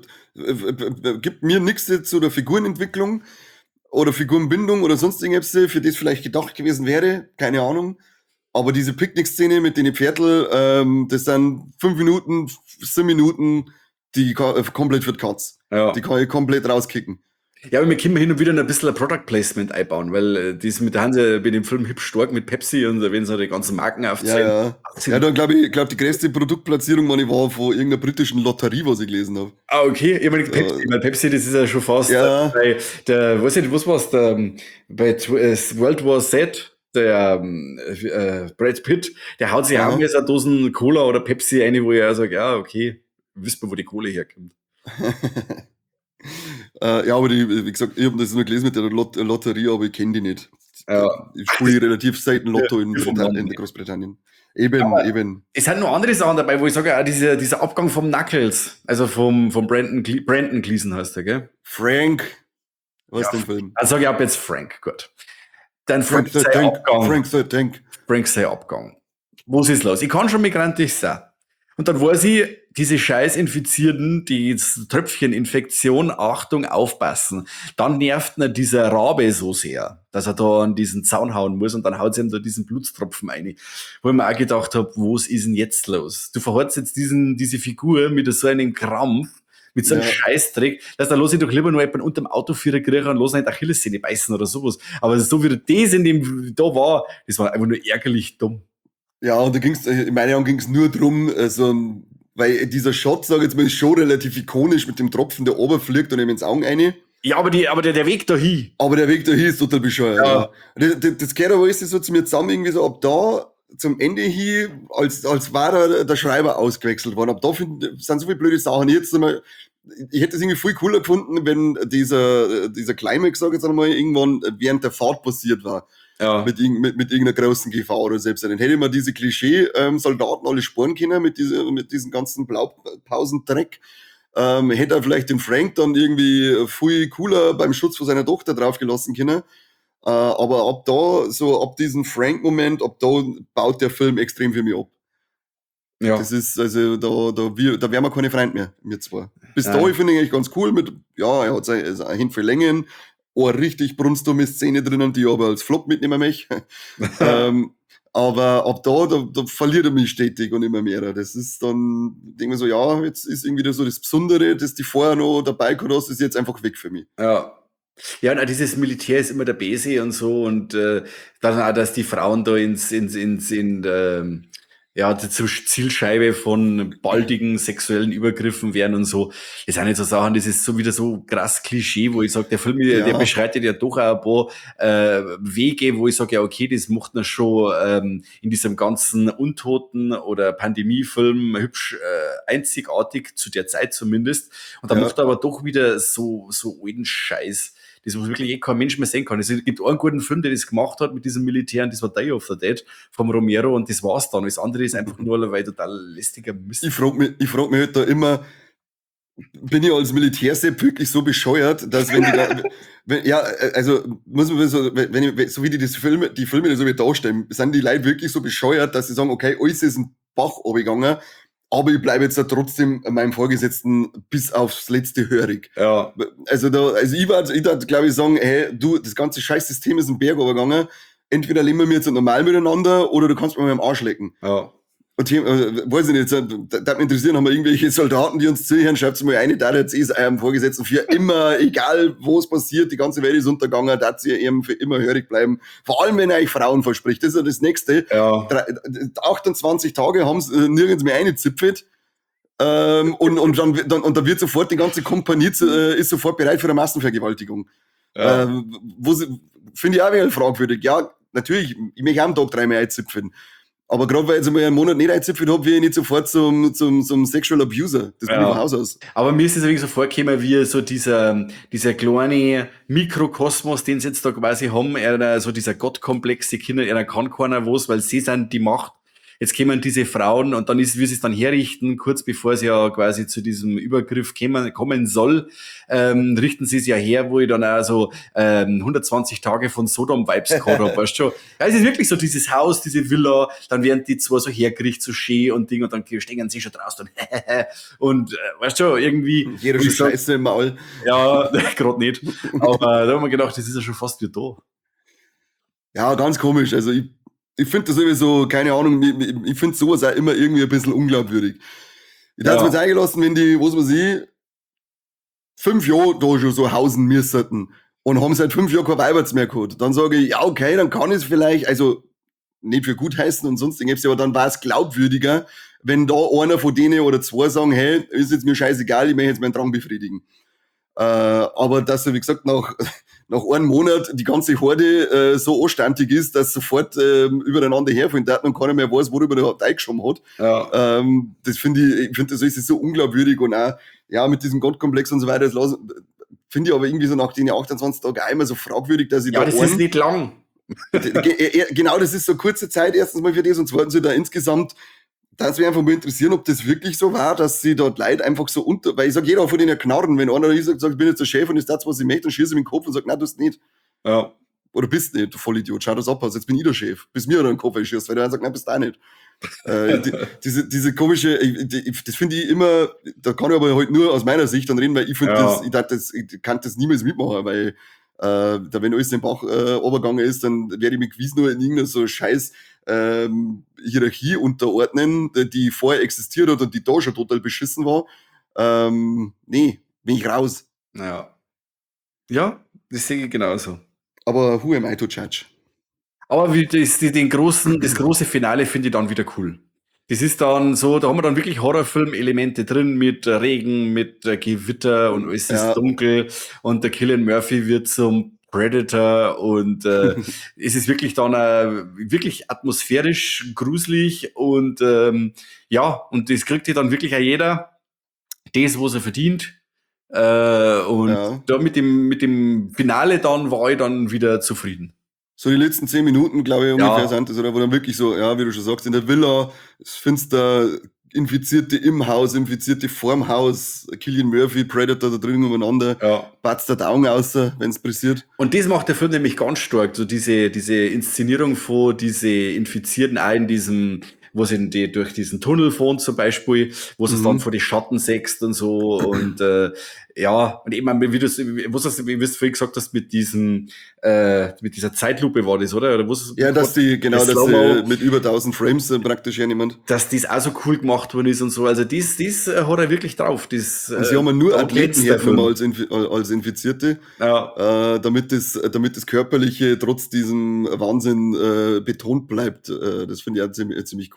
gibt mir nichts zu der Figurenentwicklung oder Figurenbindung oder sonst irgendwas, für das vielleicht gedacht gewesen wäre, keine Ahnung. Aber diese Picknick-Szene mit den Pferdl, das sind 5 Minuten, 7 Minuten, komplett für die Katz. Die Ja. kann ich komplett rauskicken. Ja, aber wir können hin und wieder noch ein bisschen ein Product Placement einbauen, weil da haben sie ja bei dem Film hübsch stark mit Pepsi und da werden so die ganzen Marken Ja, aufzählen. ja. Ja, dann glaube die größte Produktplatzierung, meine ich, war von irgendeiner britischen Lotterie, was ich gelesen habe. Ah, okay. Ich meine Pepsi, Äh, weil Pepsi, das ist ja schon fast ja, bei weiß nicht, was war's, World War Z, Brad Pitt, der haut sich auch aha. mal so eine Dosen Cola oder Pepsi rein, wo er sagt, ja, okay, wisst wir, wo die Kohle herkommt. Ja, aber wie gesagt, ich habe das nur gelesen mit der Lotterie, aber ich kenne die nicht. Ja, Ich spiele relativ selten Lotto vom Land. In der Großbritannien. Eben, eben. Es sind noch andere Sachen dabei, wo ich sage, auch dieser Abgang vom Knuckles, also vom Brandon Gleason heißt der, gell? Frank, was Ja, den Film? also sage ich ab jetzt Frank, gut. Dann Frank the Tank, Frank the Tank. Frank sei Abgang. Was ist los? Ich kann schon migrantisch sein. Und dann weiß ich, diese scheiß Infizierten, die Tröpfcheninfektion, Achtung, aufpassen. Dann nervt ihn dieser Rabe so sehr, dass er da an diesen Zaun hauen muss und dann haut sie ihm da diesen Blutstropfen rein. Wo ich mir auch gedacht habe, was ist denn jetzt los? Du verhorst jetzt diese Figur mit so einem Krampf, mit so einem Ja. Scheißdreck, dass da los ich doch lieber nur jemanden unter dem Autoführer kriegen und los nicht Achillessehne beißen oder sowas. Aber so wie das in dem da war, das war einfach nur ärgerlich dumm. Ja, und da ging's, in meinen Augen ging's nur drum, weil dieser Shot, sag ich jetzt mal, ist schon relativ ikonisch mit dem Tropfen, der oben fliegt und ihm ins Augen rein. Ja, aber der Weg dahin. Aber der Weg dahin ist total bescheuert, Ja, ja. Das gehört aber alles so zu mir zusammen, irgendwie so ab da zum Ende hin, als war der Schreiber ausgewechselt worden. Ab da sind so viele blöde Sachen. Jetzt einmal, ich hätte es irgendwie viel cooler gefunden, wenn dieser Climax, sag ich jetzt einmal, irgendwann während der Fahrt passiert war. ja, Mit irgendeiner großen Gefahr oder selbst. Dann hätte man diese Klischee-Soldaten alle sporen können mit diesem ganzen Blaupausendreck. Hätte er vielleicht den Frank dann irgendwie viel cooler beim Schutz von seiner Tochter draufgelassen können. Aber ab da, so ab diesem Frank-Moment, ab da baut der Film extrem für mich ab. ja. Das ist, also da wären wir keine Freunde mehr, wir zwei. Bis dahin Nein. finde ich eigentlich ganz cool mit, ja, er hat ein Hin für Längen, eine richtig brunstumme Szene drinnen, die ich aber als Flop mitnehmen möchte. Aber ab da verliert er mich stetig und immer mehr. Das ist dann, denke ich mir so, ja, jetzt ist irgendwie so das Besondere, das die vorher noch dabei gehabt hast, ist jetzt einfach weg für mich. Ja. Ja, und auch dieses Militär ist immer der Bese und so und dann auch, dass die Frauen da in ja, die zur Zielscheibe von baldigen sexuellen Übergriffen werden und so. Das sind nicht so Sachen, das ist so wieder so krass Klischee, wo ich sage, der Film, der Ja, beschreitet ja doch auch ein paar Wege, wo ich sage, ja, okay, das macht man schon in diesem ganzen Untoten- oder Pandemiefilm hübsch einzigartig, zu der Zeit zumindest. Und da macht ja. er aber doch wieder so alten Scheiß. Das, was wirklich kein Mensch mehr sehen kann. Es gibt einen guten Film, der das gemacht hat mit diesem Militär, und das war Day of the Dead vom Romero, und das war's dann. Das andere ist einfach nur, weil total lästiger Mist. Ich frag mich halt da immer, bin ich als Militärsepp wirklich so bescheuert, dass wenn die da, wenn, ja, also muss man so, wenn ich, so wie die Filme so wie darstellen, sind die Leute wirklich so bescheuert, dass sie sagen, okay, alles ist ein Bach runtergegangen, aber ich bleibe jetzt da trotzdem meinem Vorgesetzten bis aufs letzte hörig. Ja, Also ich würd, glaube ich, sagen, hey, du, das ganze Scheißsystem ist ein Berg runtergegangen, entweder leben wir jetzt normal miteinander oder du kannst mir mal am Arsch lecken. ja. Und weiß ich nicht, da mich interessieren, haben wir irgendwelche Soldaten, die uns zuhören, schreibt mal eine, da jetzt ist eurem Vorgesetzten für immer, egal wo es passiert, die ganze Welt ist untergegangen, da ihr eben für immer hörig bleiben. Vor allem, wenn er euch Frauen verspricht. Das ist ja das Nächste. Ja. 28 Tage haben sie nirgends mehr eingezipfelt. Und dann wird sofort die ganze Kompanie ist sofort bereit für eine Massenvergewaltigung. Ja. Finde ich auch wieder fragwürdig. Ja, natürlich, ich möchte auch am Tag 3 Mal einzipfen. Aber gerade weil ich jetzt mal einen Monat nicht einzipfelt habe, will ich nicht sofort zum Sexual Abuser. Das bin ich von Ja. Haus aus. Aber mir ist es wirklich so vorgekommen, wie so dieser kleine Mikrokosmos, den sie jetzt da quasi haben, so dieser Gottkomplex, die Kinder, er kann keiner was, weil sie sind die Macht. Jetzt kommen diese Frauen, und dann wie sie es dann herrichten, kurz bevor sie ja quasi zu diesem Übergriff kommen soll, richten sie es ja her, wo ich dann auch so 120 Tage von Sodom-Vibes gehabt habe, weißt du schon. Ja, es ist wirklich so dieses Haus, diese Villa, dann werden die zwar so hergerichtet, so schön und Ding, und dann stehen sie schon draußen und weißt du, irgendwie... Jeder schon Scheiße im Maul. Ja, gerade nicht. Aber da haben wir gedacht, das ist ja schon fast wie da. Ja, ganz komisch. Also ich finde das sowieso, keine Ahnung, ich finde sowas auch immer irgendwie ein bisschen unglaubwürdig. Ich dachte mir jetzt eingelassen, wenn die, was weiß ich, 5 Jahre da schon so hausen müssten und haben seit 5 Jahren kein Weiberts mehr gehabt. Dann sage ich, ja, okay, dann kann ich es vielleicht, also nicht für gut heißen und sonst irgendwas, aber dann war es glaubwürdiger, wenn da einer von denen oder zwei sagen, hey, ist jetzt mir scheißegal, ich möchte jetzt meinen Drang befriedigen. Aber dass er, wie gesagt, nach einem Monat die ganze Horde so anstandig ist, dass sofort übereinander herfallen und keiner mehr weiß, worüber er überhaupt eingeschoben hat. Ja. Das ich finde das ist so unglaubwürdig und auch, ja, mit diesem Gottkomplex und so weiter, das finde ich aber irgendwie so nach den 28 Tagen auch immer so fragwürdig, dass ich Ja, da das ist nicht lang. Genau, das ist so kurze Zeit erstens mal für das und zweitens da insgesamt, dass mich einfach mal interessieren, ob das wirklich so war, dass sie dort Leute einfach so weil ich sag, jeder von denen knarren, wenn einer sagt, ich bin jetzt der Chef und ist das, was ich möchte, dann schieße ich mir den Kopf und sag, nein, du bist nicht. Ja. Oder bist nicht, du Vollidiot, schau das ab, also jetzt bin ich der Chef, bis mir oder den Kopf einschießt, weil der eine sagt, nein, bist du nicht. Diese komische, das finde ich immer, da kann ich aber halt nur aus meiner Sicht dann reden, weil ich finde ich kann das niemals mitmachen, weil da wenn alles den Bach runtergegangen ist, dann werde ich mich gewiss nur in irgendeiner so scheiß Hierarchie unterordnen, die vorher existiert hat und die da schon total beschissen war. Nee, bin ich raus. Ja. Ja, das sehe ich genauso. Aber who am I to judge? Aber das große Finale finde ich dann wieder cool. Das ist dann so, da haben wir dann wirklich Horrorfilm-Elemente drin mit Regen, mit Gewitter und alles ist dunkel und der Cillian Murphy wird zum Predator und es ist wirklich dann wirklich atmosphärisch gruselig und ja, und das kriegt ja dann wirklich auch jeder, das, was er verdient. Und da mit dem Finale dann war ich dann wieder zufrieden. So die letzten 10 Minuten, glaube ich, ungefähr sind das, oder wo dann wirklich so, ja, wie du schon sagst, in der Villa, findest du Infizierte im Haus, Infizierte vorm Haus, Cillian Murphy, Predator da drin umeinander, patzt der Augen aus, wenn es passiert. Und das macht der Film nämlich ganz stark, so diese Inszenierung von diese Infizierten auch in diesem, wo sie durch diesen Tunnel fahren zum Beispiel, wo sie es dann vor die Schatten sägst und so und ja, und eben, wie du vorhin gesagt hast, mit dieser Zeitlupe war das, oder? Ja, dass die mit über 1000 Frames praktisch hernehmen. Dass das auch so cool gemacht worden ist und so. Also das hat er wirklich drauf. Und sie haben nur Athleten hergenommen als Infizierte, damit das Körperliche trotz diesem Wahnsinn betont bleibt. Das finde ich auch ziemlich cool.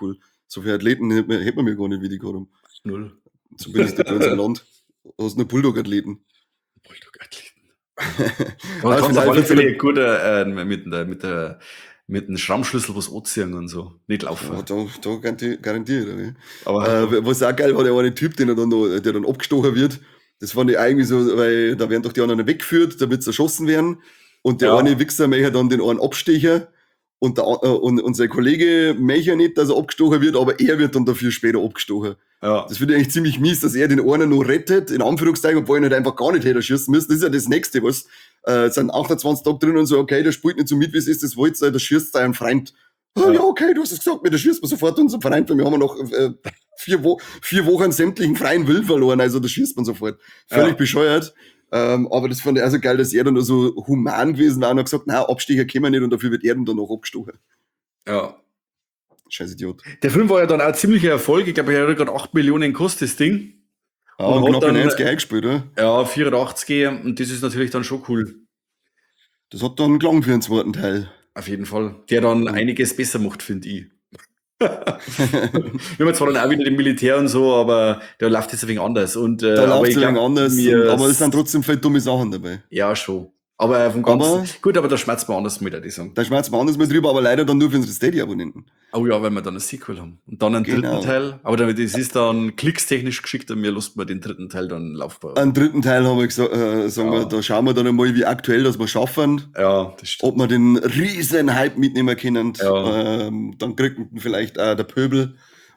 So viele Athleten hätten wir mir gar nicht, wie die gerade haben. Null. Zumindest nicht bei uns im Land. Du hast nur Bulldog-Athleten. Bulldog-Athleten. Da Aber ich kannst finde du auf alle einfach so Fälle gut mit dem Schrammschlüssel was anziehen und so. Nicht laufen. ja, da garantiert. Okay. Aber Was auch geil war, der eine Typ, der dann abgestochen wird. Das fand ich irgendwie so, weil da werden doch die anderen weggeführt, damit sie erschossen werden. Und der ja, eine Wichser möchte dann den einen abstechen. Und sein Kollege möchte nicht, dass er abgestochen wird, aber er wird dann dafür später abgestochen. ja, Das finde ich eigentlich ziemlich mies, dass er den einen noch rettet, in Anführungszeichen, obwohl er nicht einfach gar nicht hätte schießen müssen. Das ist ja das Nächste, was. Es sind 28 Tage drin und so, okay, der spielt nicht so mit, wie es ist, das wollt ihr, der schießt seinen Freund. Ah, ja, okay, du hast es gesagt, mir der schießt man sofort unseren Freund, weil wir haben noch 4 Wochen sämtlichen freien Willen verloren, also da schießt man sofort. Völlig ja. bescheuert. Aber das fand ich also geil, dass er dann nur so human gewesen war und hat gesagt, nein, Abstecher können wir nicht und dafür wird er dann noch abgestochen. Ja. Scheiß Idiot. Der Film war ja dann auch ziemlicher Erfolg. Ich glaube, er hat gerade 8 Millionen gekostet, das Ding. Ja, Und und hat knapp in dann, 90 eingespielt, oder? ja, 84 und das ist natürlich dann schon cool. Das hat dann gelangt für den zweiten Teil. Auf jeden Fall. Der dann einiges besser macht, finde ich. Wir haben zwar dann auch wieder im Militär und so, aber der läuft jetzt ein wenig anders. Und, Da aber läuft ich es ein wenig glaub, anders, mir aber es sind trotzdem viele dumme Sachen dabei. ja schon. Aber vom Ganzen. Aber Gut, aber da schmerzt man anders mit, würde ich sagen. da schmerzt man anders mal drüber, aber leider dann nur für unsere Steady-Abonnenten. Oh ja, weil wir dann ein Sequel haben. Und dann einen Genau. dritten Teil. Aber das ist dann klickstechnisch geschickt und mir lust mal den dritten Teil dann laufbar. Einen dritten Teil haben wir gesagt, sagen wir, da schauen wir dann einmal, wie aktuell das wir schaffen. Ja, das stimmt. Ob wir den riesen Hype mitnehmen können. Ja. Dann kriegt man vielleicht auch der Pöbel.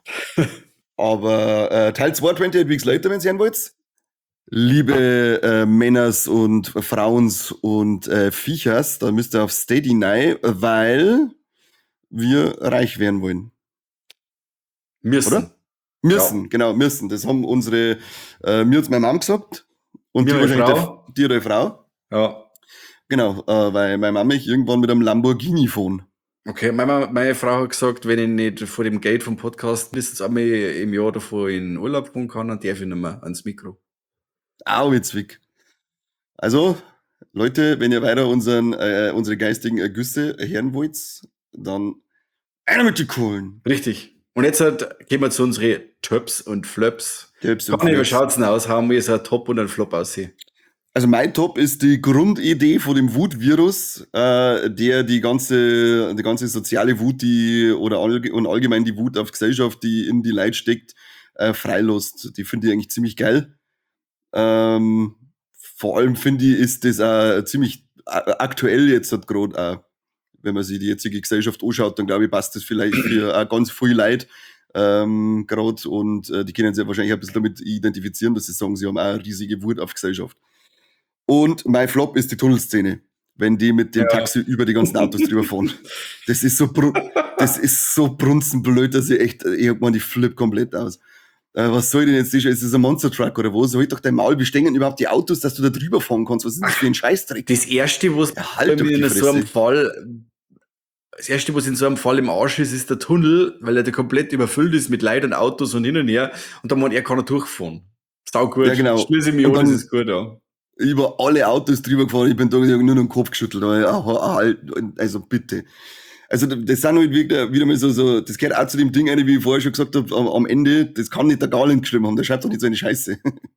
Aber Teil 2, 28 Weeks Later, wenn ihr sehen wollt. Liebe Männers und Frauens und Viechers, da müsst ihr auf Steady rein, weil wir reich werden wollen. Müssen. Oder? Müssen, genau, müssen. Das haben unsere, mir hat's meine Mom gesagt. Und Mir die meine wahrscheinlich Frau. die oder Frau. Ja. Genau, weil meine Mama mich irgendwann mit einem Lamborghini fahren. Okay, meine Frau hat gesagt, wenn ich nicht vor dem Geld vom Podcast mindestens einmal im Jahr davor in Urlaub fahren kann, dann darf ich nicht mehr ans Mikro. Au, jetzt weg. Also, Leute, wenn ihr weiter unsere geistigen Ergüsse hören wollt, dann einer mit die Kohlen. Richtig. Und jetzt gehen wir zu unseren Tops und Flops. Selbst und Conny, wie Flops. schaut's denn aus? Haben wir jetzt ein Top und ein Flop aussehen? Also mein Top ist die Grundidee von dem Wutvirus, der die ganze soziale Wut, und allgemein die Wut auf Gesellschaft, die in die Leute steckt, freilässt. Die finde ich eigentlich ziemlich geil. Vor allem finde ich, ist das auch ziemlich aktuell jetzt halt gerade auch. Wenn man sich die jetzige Gesellschaft anschaut, dann glaube ich, passt das vielleicht für auch ganz viel Leute gerade und die können sich ja wahrscheinlich ein bisschen damit identifizieren, dass sie sagen, sie haben auch eine riesige Wut auf Gesellschaft. Und mein Flop ist die Tunnelszene, wenn die mit dem Taxi über die ganzen Autos drüber fahren. Das ist so brunzenblöd, dass ich hab mal die flip komplett aus. Was soll denn jetzt das? Ist das ein Monster Truck oder was? Halt doch dein Maul, wie stehen denn überhaupt die Autos, dass du da drüber fahren kannst? Was ist das für ein Scheißdreck? Das erste, was halt doch die in so einem Fresse. Fall, das erste, was in so einem Fall im Arsch ist der Tunnel, weil er da komplett überfüllt ist mit Leuten und Autos und hin und her. Und da meint er, kann er durchfahren. Sau gut. Ja, genau. Schließe ich mich Und an, das dann- ist gut, ja. Über alle Autos drüber gefahren, ich bin da nur noch den Kopf geschüttelt. Also bitte. Also das sind halt wieder mal so, das gehört auch zu dem Ding ein, wie ich vorher schon gesagt habe, am Ende, das kann nicht der Garland geschrieben haben, der schreibt doch nicht so eine Scheiße.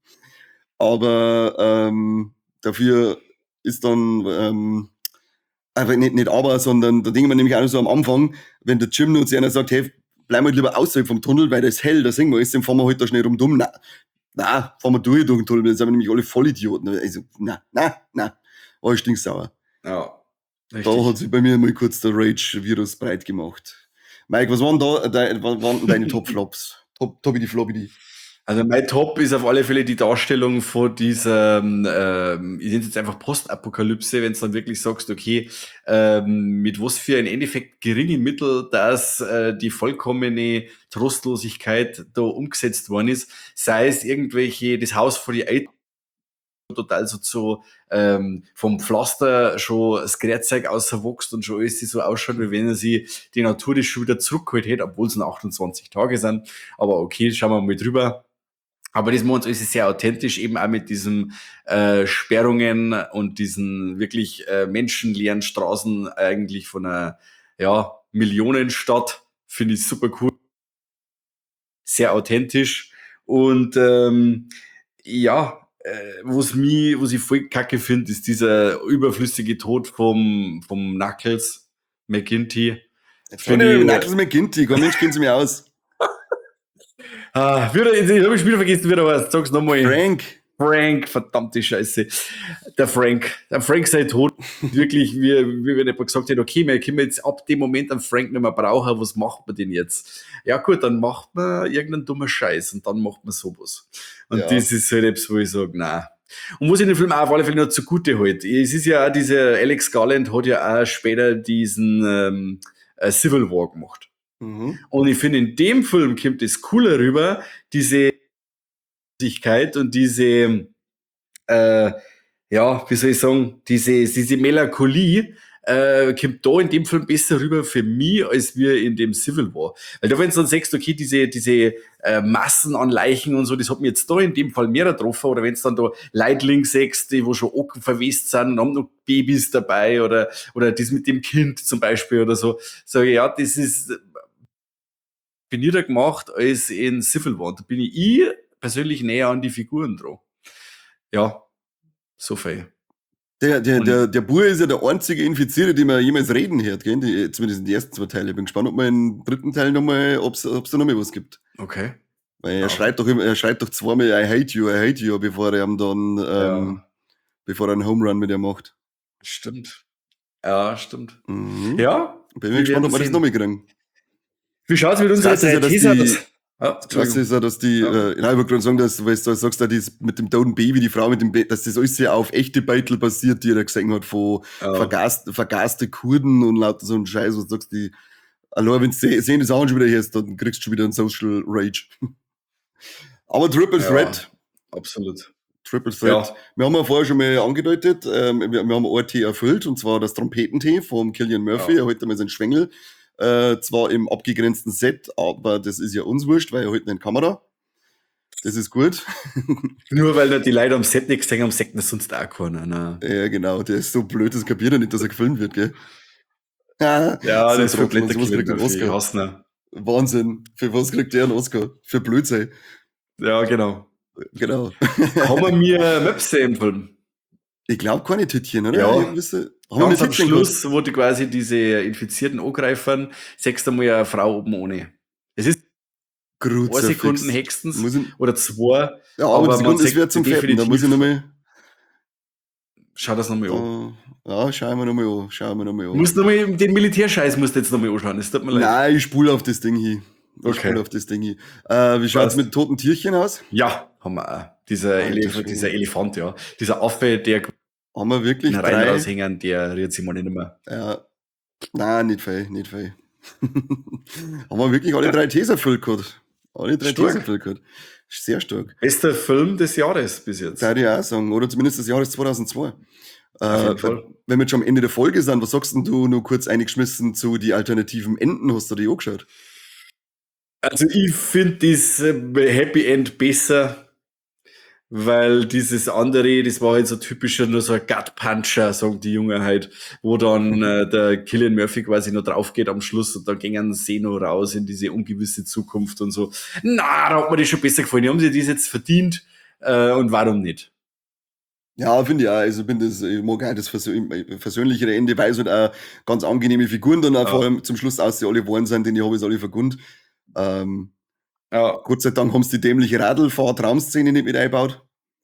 Aber dafür ist dann, aber nicht aber, sondern da denken wir nämlich auch noch so am Anfang, wenn der Jim nur zu einer sagt, hey, bleib mal lieber außerhalb vom Tunnel, weil das ist hell, da sehen wir alles, dann fahren wir halt da schnell rum. Na, fahren wir durch den Tunnel, dann sind wir nämlich alle Vollidioten. Also, na, alles stinksauer. Ja. Richtig. Da hat sich bei mir mal kurz der Rage-Virus breit gemacht. Mike, was waren denn deine Top-Flops? Tobi die Flobby. Also mein Top ist auf alle Fälle die Darstellung von dieser, ich nenne es jetzt einfach Postapokalypse, wenn du dann wirklich sagst, okay, mit was für ein Endeffekt geringen Mittel, dass die vollkommene Trostlosigkeit da umgesetzt worden ist, sei es irgendwelche, das Haus vor die Eltern, total so vom Pflaster schon das Grätzeug ausgewachsen und schon alles so ausschaut, wie wenn er sie die Natur das schon wieder zurückgeholt hätte, obwohl es nur 28 Tage sind. Aber okay, schauen wir mal drüber. Aber das Monat ist sehr authentisch, eben auch mit diesen Sperrungen und diesen wirklich menschenleeren Straßen eigentlich von einer Millionenstadt. Finde ich super cool. sehr authentisch und ja, was ich voll kacke finde, ist dieser überflüssige Tod vom Knuckles McGinty. Jetzt rede ich mit Finde Knuckles McGinty, kein Mensch kennt sich mehr aus. ich habe ich wieder vergessen, wie der heißt. Sag's nochmal. Frank. Frank, verdammte Scheiße. Der Frank sei tot. Wirklich, wie wenn jemand gesagt hat, okay, wir können jetzt ab dem Moment einen Frank nicht mehr brauchen, was macht man denn jetzt? Ja gut, dann macht man irgendeinen dummen Scheiß und dann macht man sowas. Und Ja. das ist halt etwas, wo ich sage, nein. Und was ich den Film auch auf alle Fälle noch zugute halte, es ist ja auch dieser Alex Garland hat ja auch später diesen Civil War gemacht. Mhm. Und ich finde, in dem Film kommt es cooler rüber, diese und diese, ja, wie soll ich sagen, diese Melancholie kommt da in dem Film besser rüber für mich, als wir in dem Civil War. Weil da, wenn du dann sagst, okay, diese Massen an Leichen und so, das hat mir jetzt da in dem Fall mehr getroffen, oder wenn du dann da Leitling sagst, die wo schon Ocken verwest sind und haben noch Babys dabei, oder das mit dem Kind zum Beispiel oder so, sage ich, ja, das ist finierter gemacht als in Civil War. Da bin ich persönlich näher an die Figuren dran. Ja, so viel. Der Bur ist ja der einzige Infizierte, den man jemals reden hört, gell? Zumindest in den ersten 2 Teilen. Ich bin gespannt, ob man im 3. Teil nochmal, ob es da nochmal was gibt. Okay. Weil Ja. er schreit doch zweimal I hate you, bevor er ihm dann, bevor er einen Home Run mit ihm macht. Stimmt. Ja, stimmt. Mhm. Ja. Bin mir gespannt, ob wir das nochmal kriegen. Wie schaut's mit unserer Das ist ja, dass Teaser die, aus? das ist ja, dass die, Ja. ich wollte gerade sagen, dass, weil du sagst, da mit dem toten Baby, die Frau mit dem Baby, dass das alles ja auf echte Beitel basiert, die er da gesehen hat, von vergaste Kurden und lauter so ein Scheiß, was du sagst, die, allein wenn du sehen das auch schon wieder hörst, dann kriegst du schon wieder einen Social Rage. Aber Triple Threat. Absolut. Triple Threat. Ja. Wir haben ja vorher schon mal angedeutet, wir haben ein T erfüllt, und zwar das Trompetentee vom Cillian Murphy. Er holt einmal seinen Schwengel. Zwar im abgegrenzten Set, aber das ist ja uns wurscht, weil er holt eine Kamera. Das ist gut. Nur weil die Leute am Set nichts gesehen haben, sagt das sonst auch keiner. Ne? Ja, genau, der ist so blöd, das kapiert er nicht, dass er gefilmt wird, gell? Ja, Ja, so das ist Trottel. komplett Und sowas kriegt er einen Ich Oscar. hasse ihn. Wahnsinn. Für was kriegt der einen Oscar? Für Blödsinn. Ja, genau. Genau. Haben wir mir Möpse empfohlen? Ich glaube keine Tütchen, oder? Ja. Haben wir Ganz am Tütchen Schluss, wo die quasi diese Infizierten angreifen, sechst einmal eine Frau oben ohne. Es ist 2 Sekunden höchstens oder 2. Ja, aber die Sekunde, das wird zum Fetten, da muss ich nochmal. Schau das nochmal an. Ja, schauen wir nochmal an. Du musst nochmal, den Militärscheiß musst du jetzt nochmal anschauen, das tut mir leid. Nein, ich spule auf das Ding hin. Okay. Wie schaut's mit toten Tierchen aus? Ja, haben wir auch. Dieser Elefant, ja. Dieser Affe, der haben wir wirklich rein 3 raushängen, der rührt sich mal nicht mehr. Ja. Nein, nicht viel. Haben wir wirklich alle 3 Tees erfüllt gehabt. Alle 3 Tees erfüllt gehabt. Sehr stark. Bester Film des Jahres bis jetzt. Würde ich auch sagen. Oder zumindest des Jahres 2002. Auf jeden Fall. Wenn wir jetzt schon am Ende der Folge sind, was sagst denn du nur kurz eingeschmissen zu die alternativen Enden? Hast du die auch geschaut? Also ich finde das Happy End besser, weil dieses andere, das war halt so typischer, nur so ein Gut-Puncher, sagen die Jungen halt, wo dann der Cillian Murphy quasi noch drauf geht am Schluss und dann gingen sie noch raus in diese ungewisse Zukunft und so. Na, da hat mir das schon besser gefallen. Die haben sich das jetzt verdient und warum nicht? Ja, finde ich auch. Also ich mag auch das versöhnlichere Ende, weil es halt auch ganz angenehme Figuren dann auch vor allem zum Schluss aus, die alle geworden sind, den ich habe jetzt alle vergund. Gott sei Dank haben sie die dämliche Radlfahr-Traumszene nicht mit eingebaut.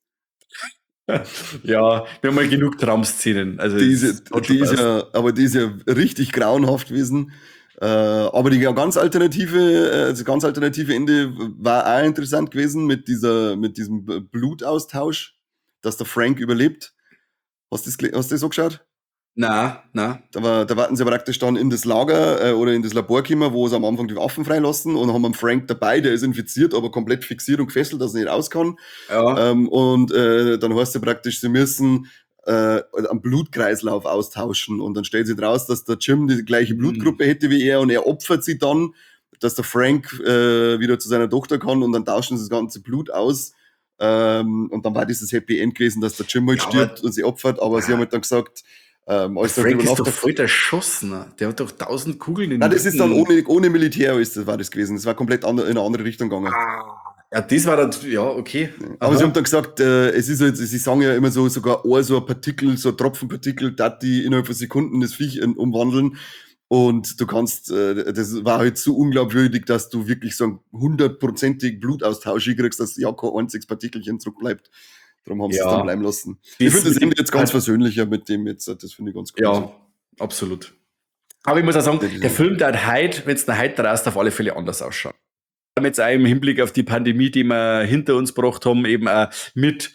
Ja, wir haben mal genug Traumszenen. Also die ist ja richtig grauenhaft gewesen. Aber das ganz alternative Ende war auch interessant gewesen mit diesem Blutaustausch, dass der Frank überlebt. Hast du das so geschaut? Na. Da warten sie praktisch dann in das Lager oder in das Labor gekommen, wo sie am Anfang die Waffen freilassen und haben einen Frank dabei, der ist infiziert, aber komplett fixiert und gefesselt, dass er nicht raus kann. Ja. Dann heißt es praktisch, sie müssen einen Blutkreislauf austauschen und dann stellt sich raus, dass der Jim die gleiche Blutgruppe hätte wie er und er opfert sie dann, dass der Frank wieder zu seiner Tochter kann und dann tauschen sie das ganze Blut aus. Und dann war dieses Happy End gewesen, dass der Jim halt stirbt und sie opfert, aber sie haben halt dann gesagt, Als du Frank drüber ist doch nachdenkst. voll der Schossen. Der hat doch 1000 Kugeln in Nein, den das ist dann Rücken. ohne Militär war das gewesen. Das war komplett in eine andere Richtung gegangen. Ja, das war dann, ja, okay. Aber sie Aha. haben dann gesagt, es ist halt, sie sagen ja immer so, sogar so ein Partikel, so ein Tropfenpartikel, die innerhalb von Sekunden das Viech umwandeln. Und du kannst, das war halt so unglaubwürdig, dass du wirklich so einen 100%ig Blutaustausch kriegst, dass ja kein einziges Partikelchen zurückbleibt. Darum haben sie es dann Ja, bleiben lassen. Ich das finde das mit Ende dem, jetzt ganz versöhnlicher mit dem jetzt, das finde ich ganz gut. ja, absolut. Aber ich muss auch sagen, Das ist der so. Film, der heute, wenn es der heute raus, auf alle Fälle anders ausschaut. Jetzt auch im Hinblick auf die Pandemie, die wir hinter uns gebracht haben, eben auch mit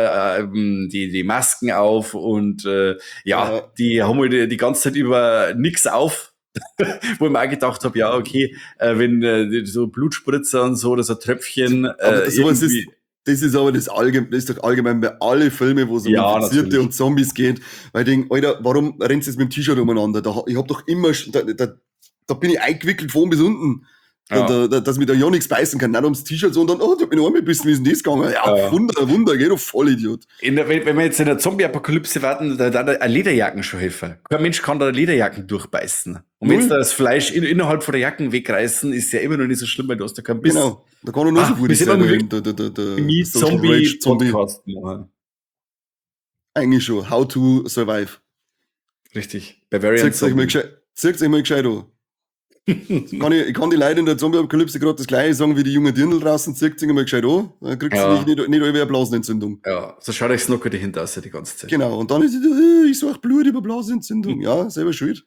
die Masken auf und Ja. die haben halt die ganze Zeit über nix auf. Wo ich mir auch gedacht habe, ja, okay, wenn so Blutspritzer und so oder so Tröpfchen Aber sowas irgendwie. das ist aber das ist doch allgemein bei alle Filme, wo es um Ja, Infizierte natürlich. und Zombies geht. Weil ich denke, Alter, warum rennst du jetzt mit dem T-Shirt umeinander? Ich hab doch immer, da bin ich eingewickelt von oben bis unten. Ja. Dass mich da ja nichts beißen kann. Nicht ums T-Shirt, sondern, da bin ich einmal bisschen, wie ist denn das gegangen? Ja, Ja. Wunder, geh doch voll Idiot. Wenn wir jetzt in der Zombie-Apokalypse warten, da eine Lederjacken schon helfen. Kein Mensch kann da Lederjacken durchbeißen. Und wenn Null. da das Fleisch innerhalb von der Jacken wegreißen, ist ja immer noch nicht so schlimm, weil du hast da keinen Biss. Genau. Da kann er nur so gut wir sind sein, aber weil wirklich der nie Social Rage Zombie. Zombie-Podcast machen. Eigentlich schon. How to survive. Richtig. Bavarian Zieht's euch mal gescheit an. Ich kann die Leute in der Zombie-Apokalypse gerade das Gleiche sagen wie die jungen Dirndl draußen, zieht sich mal gescheit an, dann kriegst Ja. du nicht eine Blasenentzündung. Ja, so schaut euch Snocker dahinter aus die ganze Zeit. Genau, und dann ist ich sag Blut über Blasenentzündung. Ja, selber schuld.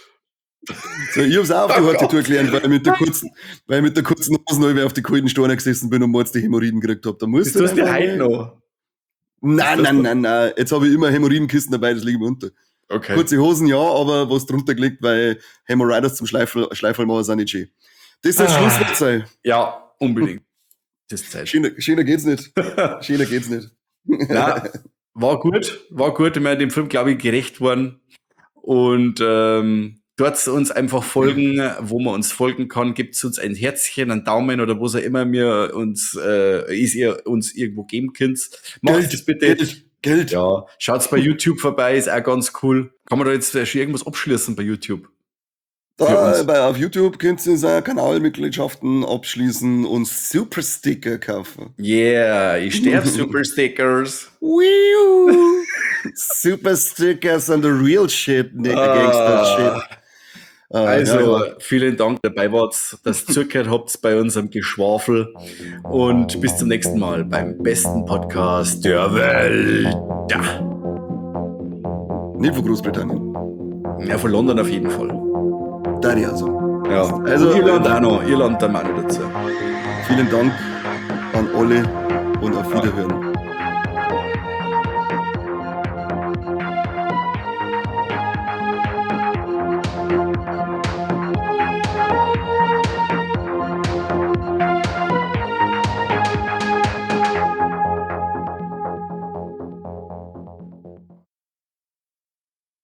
So, ich hab's auch auf die harte Tour gelernt, weil ich mit der kurzen Hosen auf die kalten Steine gesessen bin und morgens die Hämorrhoiden gekriegt hab. Da musst Das tust du einfach heute mal- noch. Nein. Jetzt habe ich immer Hämorrhoidenkisten dabei, das liegt mir unter. Okay. Kurze Hosen, ja, aber was drunter gelegt, weil Hämorrhoides zum Schleiferl machen sind nicht schön. Das soll Schlusswort sein. Ja, unbedingt. Das ist Zeit. Schöner geht's nicht. Schöner geht's nicht. Ja, war gut. Ich meine, dem Film, glaube ich, gerecht worden. Und dort uns einfach folgen, wo man uns folgen kann. Gibt uns ein Herzchen, einen Daumen oder was auch immer ihr uns irgendwo geben könnt. Macht es bitte. Geld. Ja, schaut's bei YouTube vorbei, ist auch ganz cool. Kann man da jetzt schon irgendwas abschließen bei YouTube? Auf YouTube könnt ihr auch Kanalmitgliedschaften abschließen und Supersticker kaufen. Yeah, ich sterbe Super Stickers. Superstickers and the real shit, nigga gangster shit. Also, vielen Dank, dabei wart, dass ihr zugehört habt bei unserem Geschwafel. Und bis zum nächsten Mal beim besten Podcast der Welt. Ja, Nicht von Großbritannien. ja, von London auf jeden Fall. Da die also. Ja, Also, und Irland auch noch. Irland dann auch noch dazu. Vielen Dank an alle und auf Wiederhören.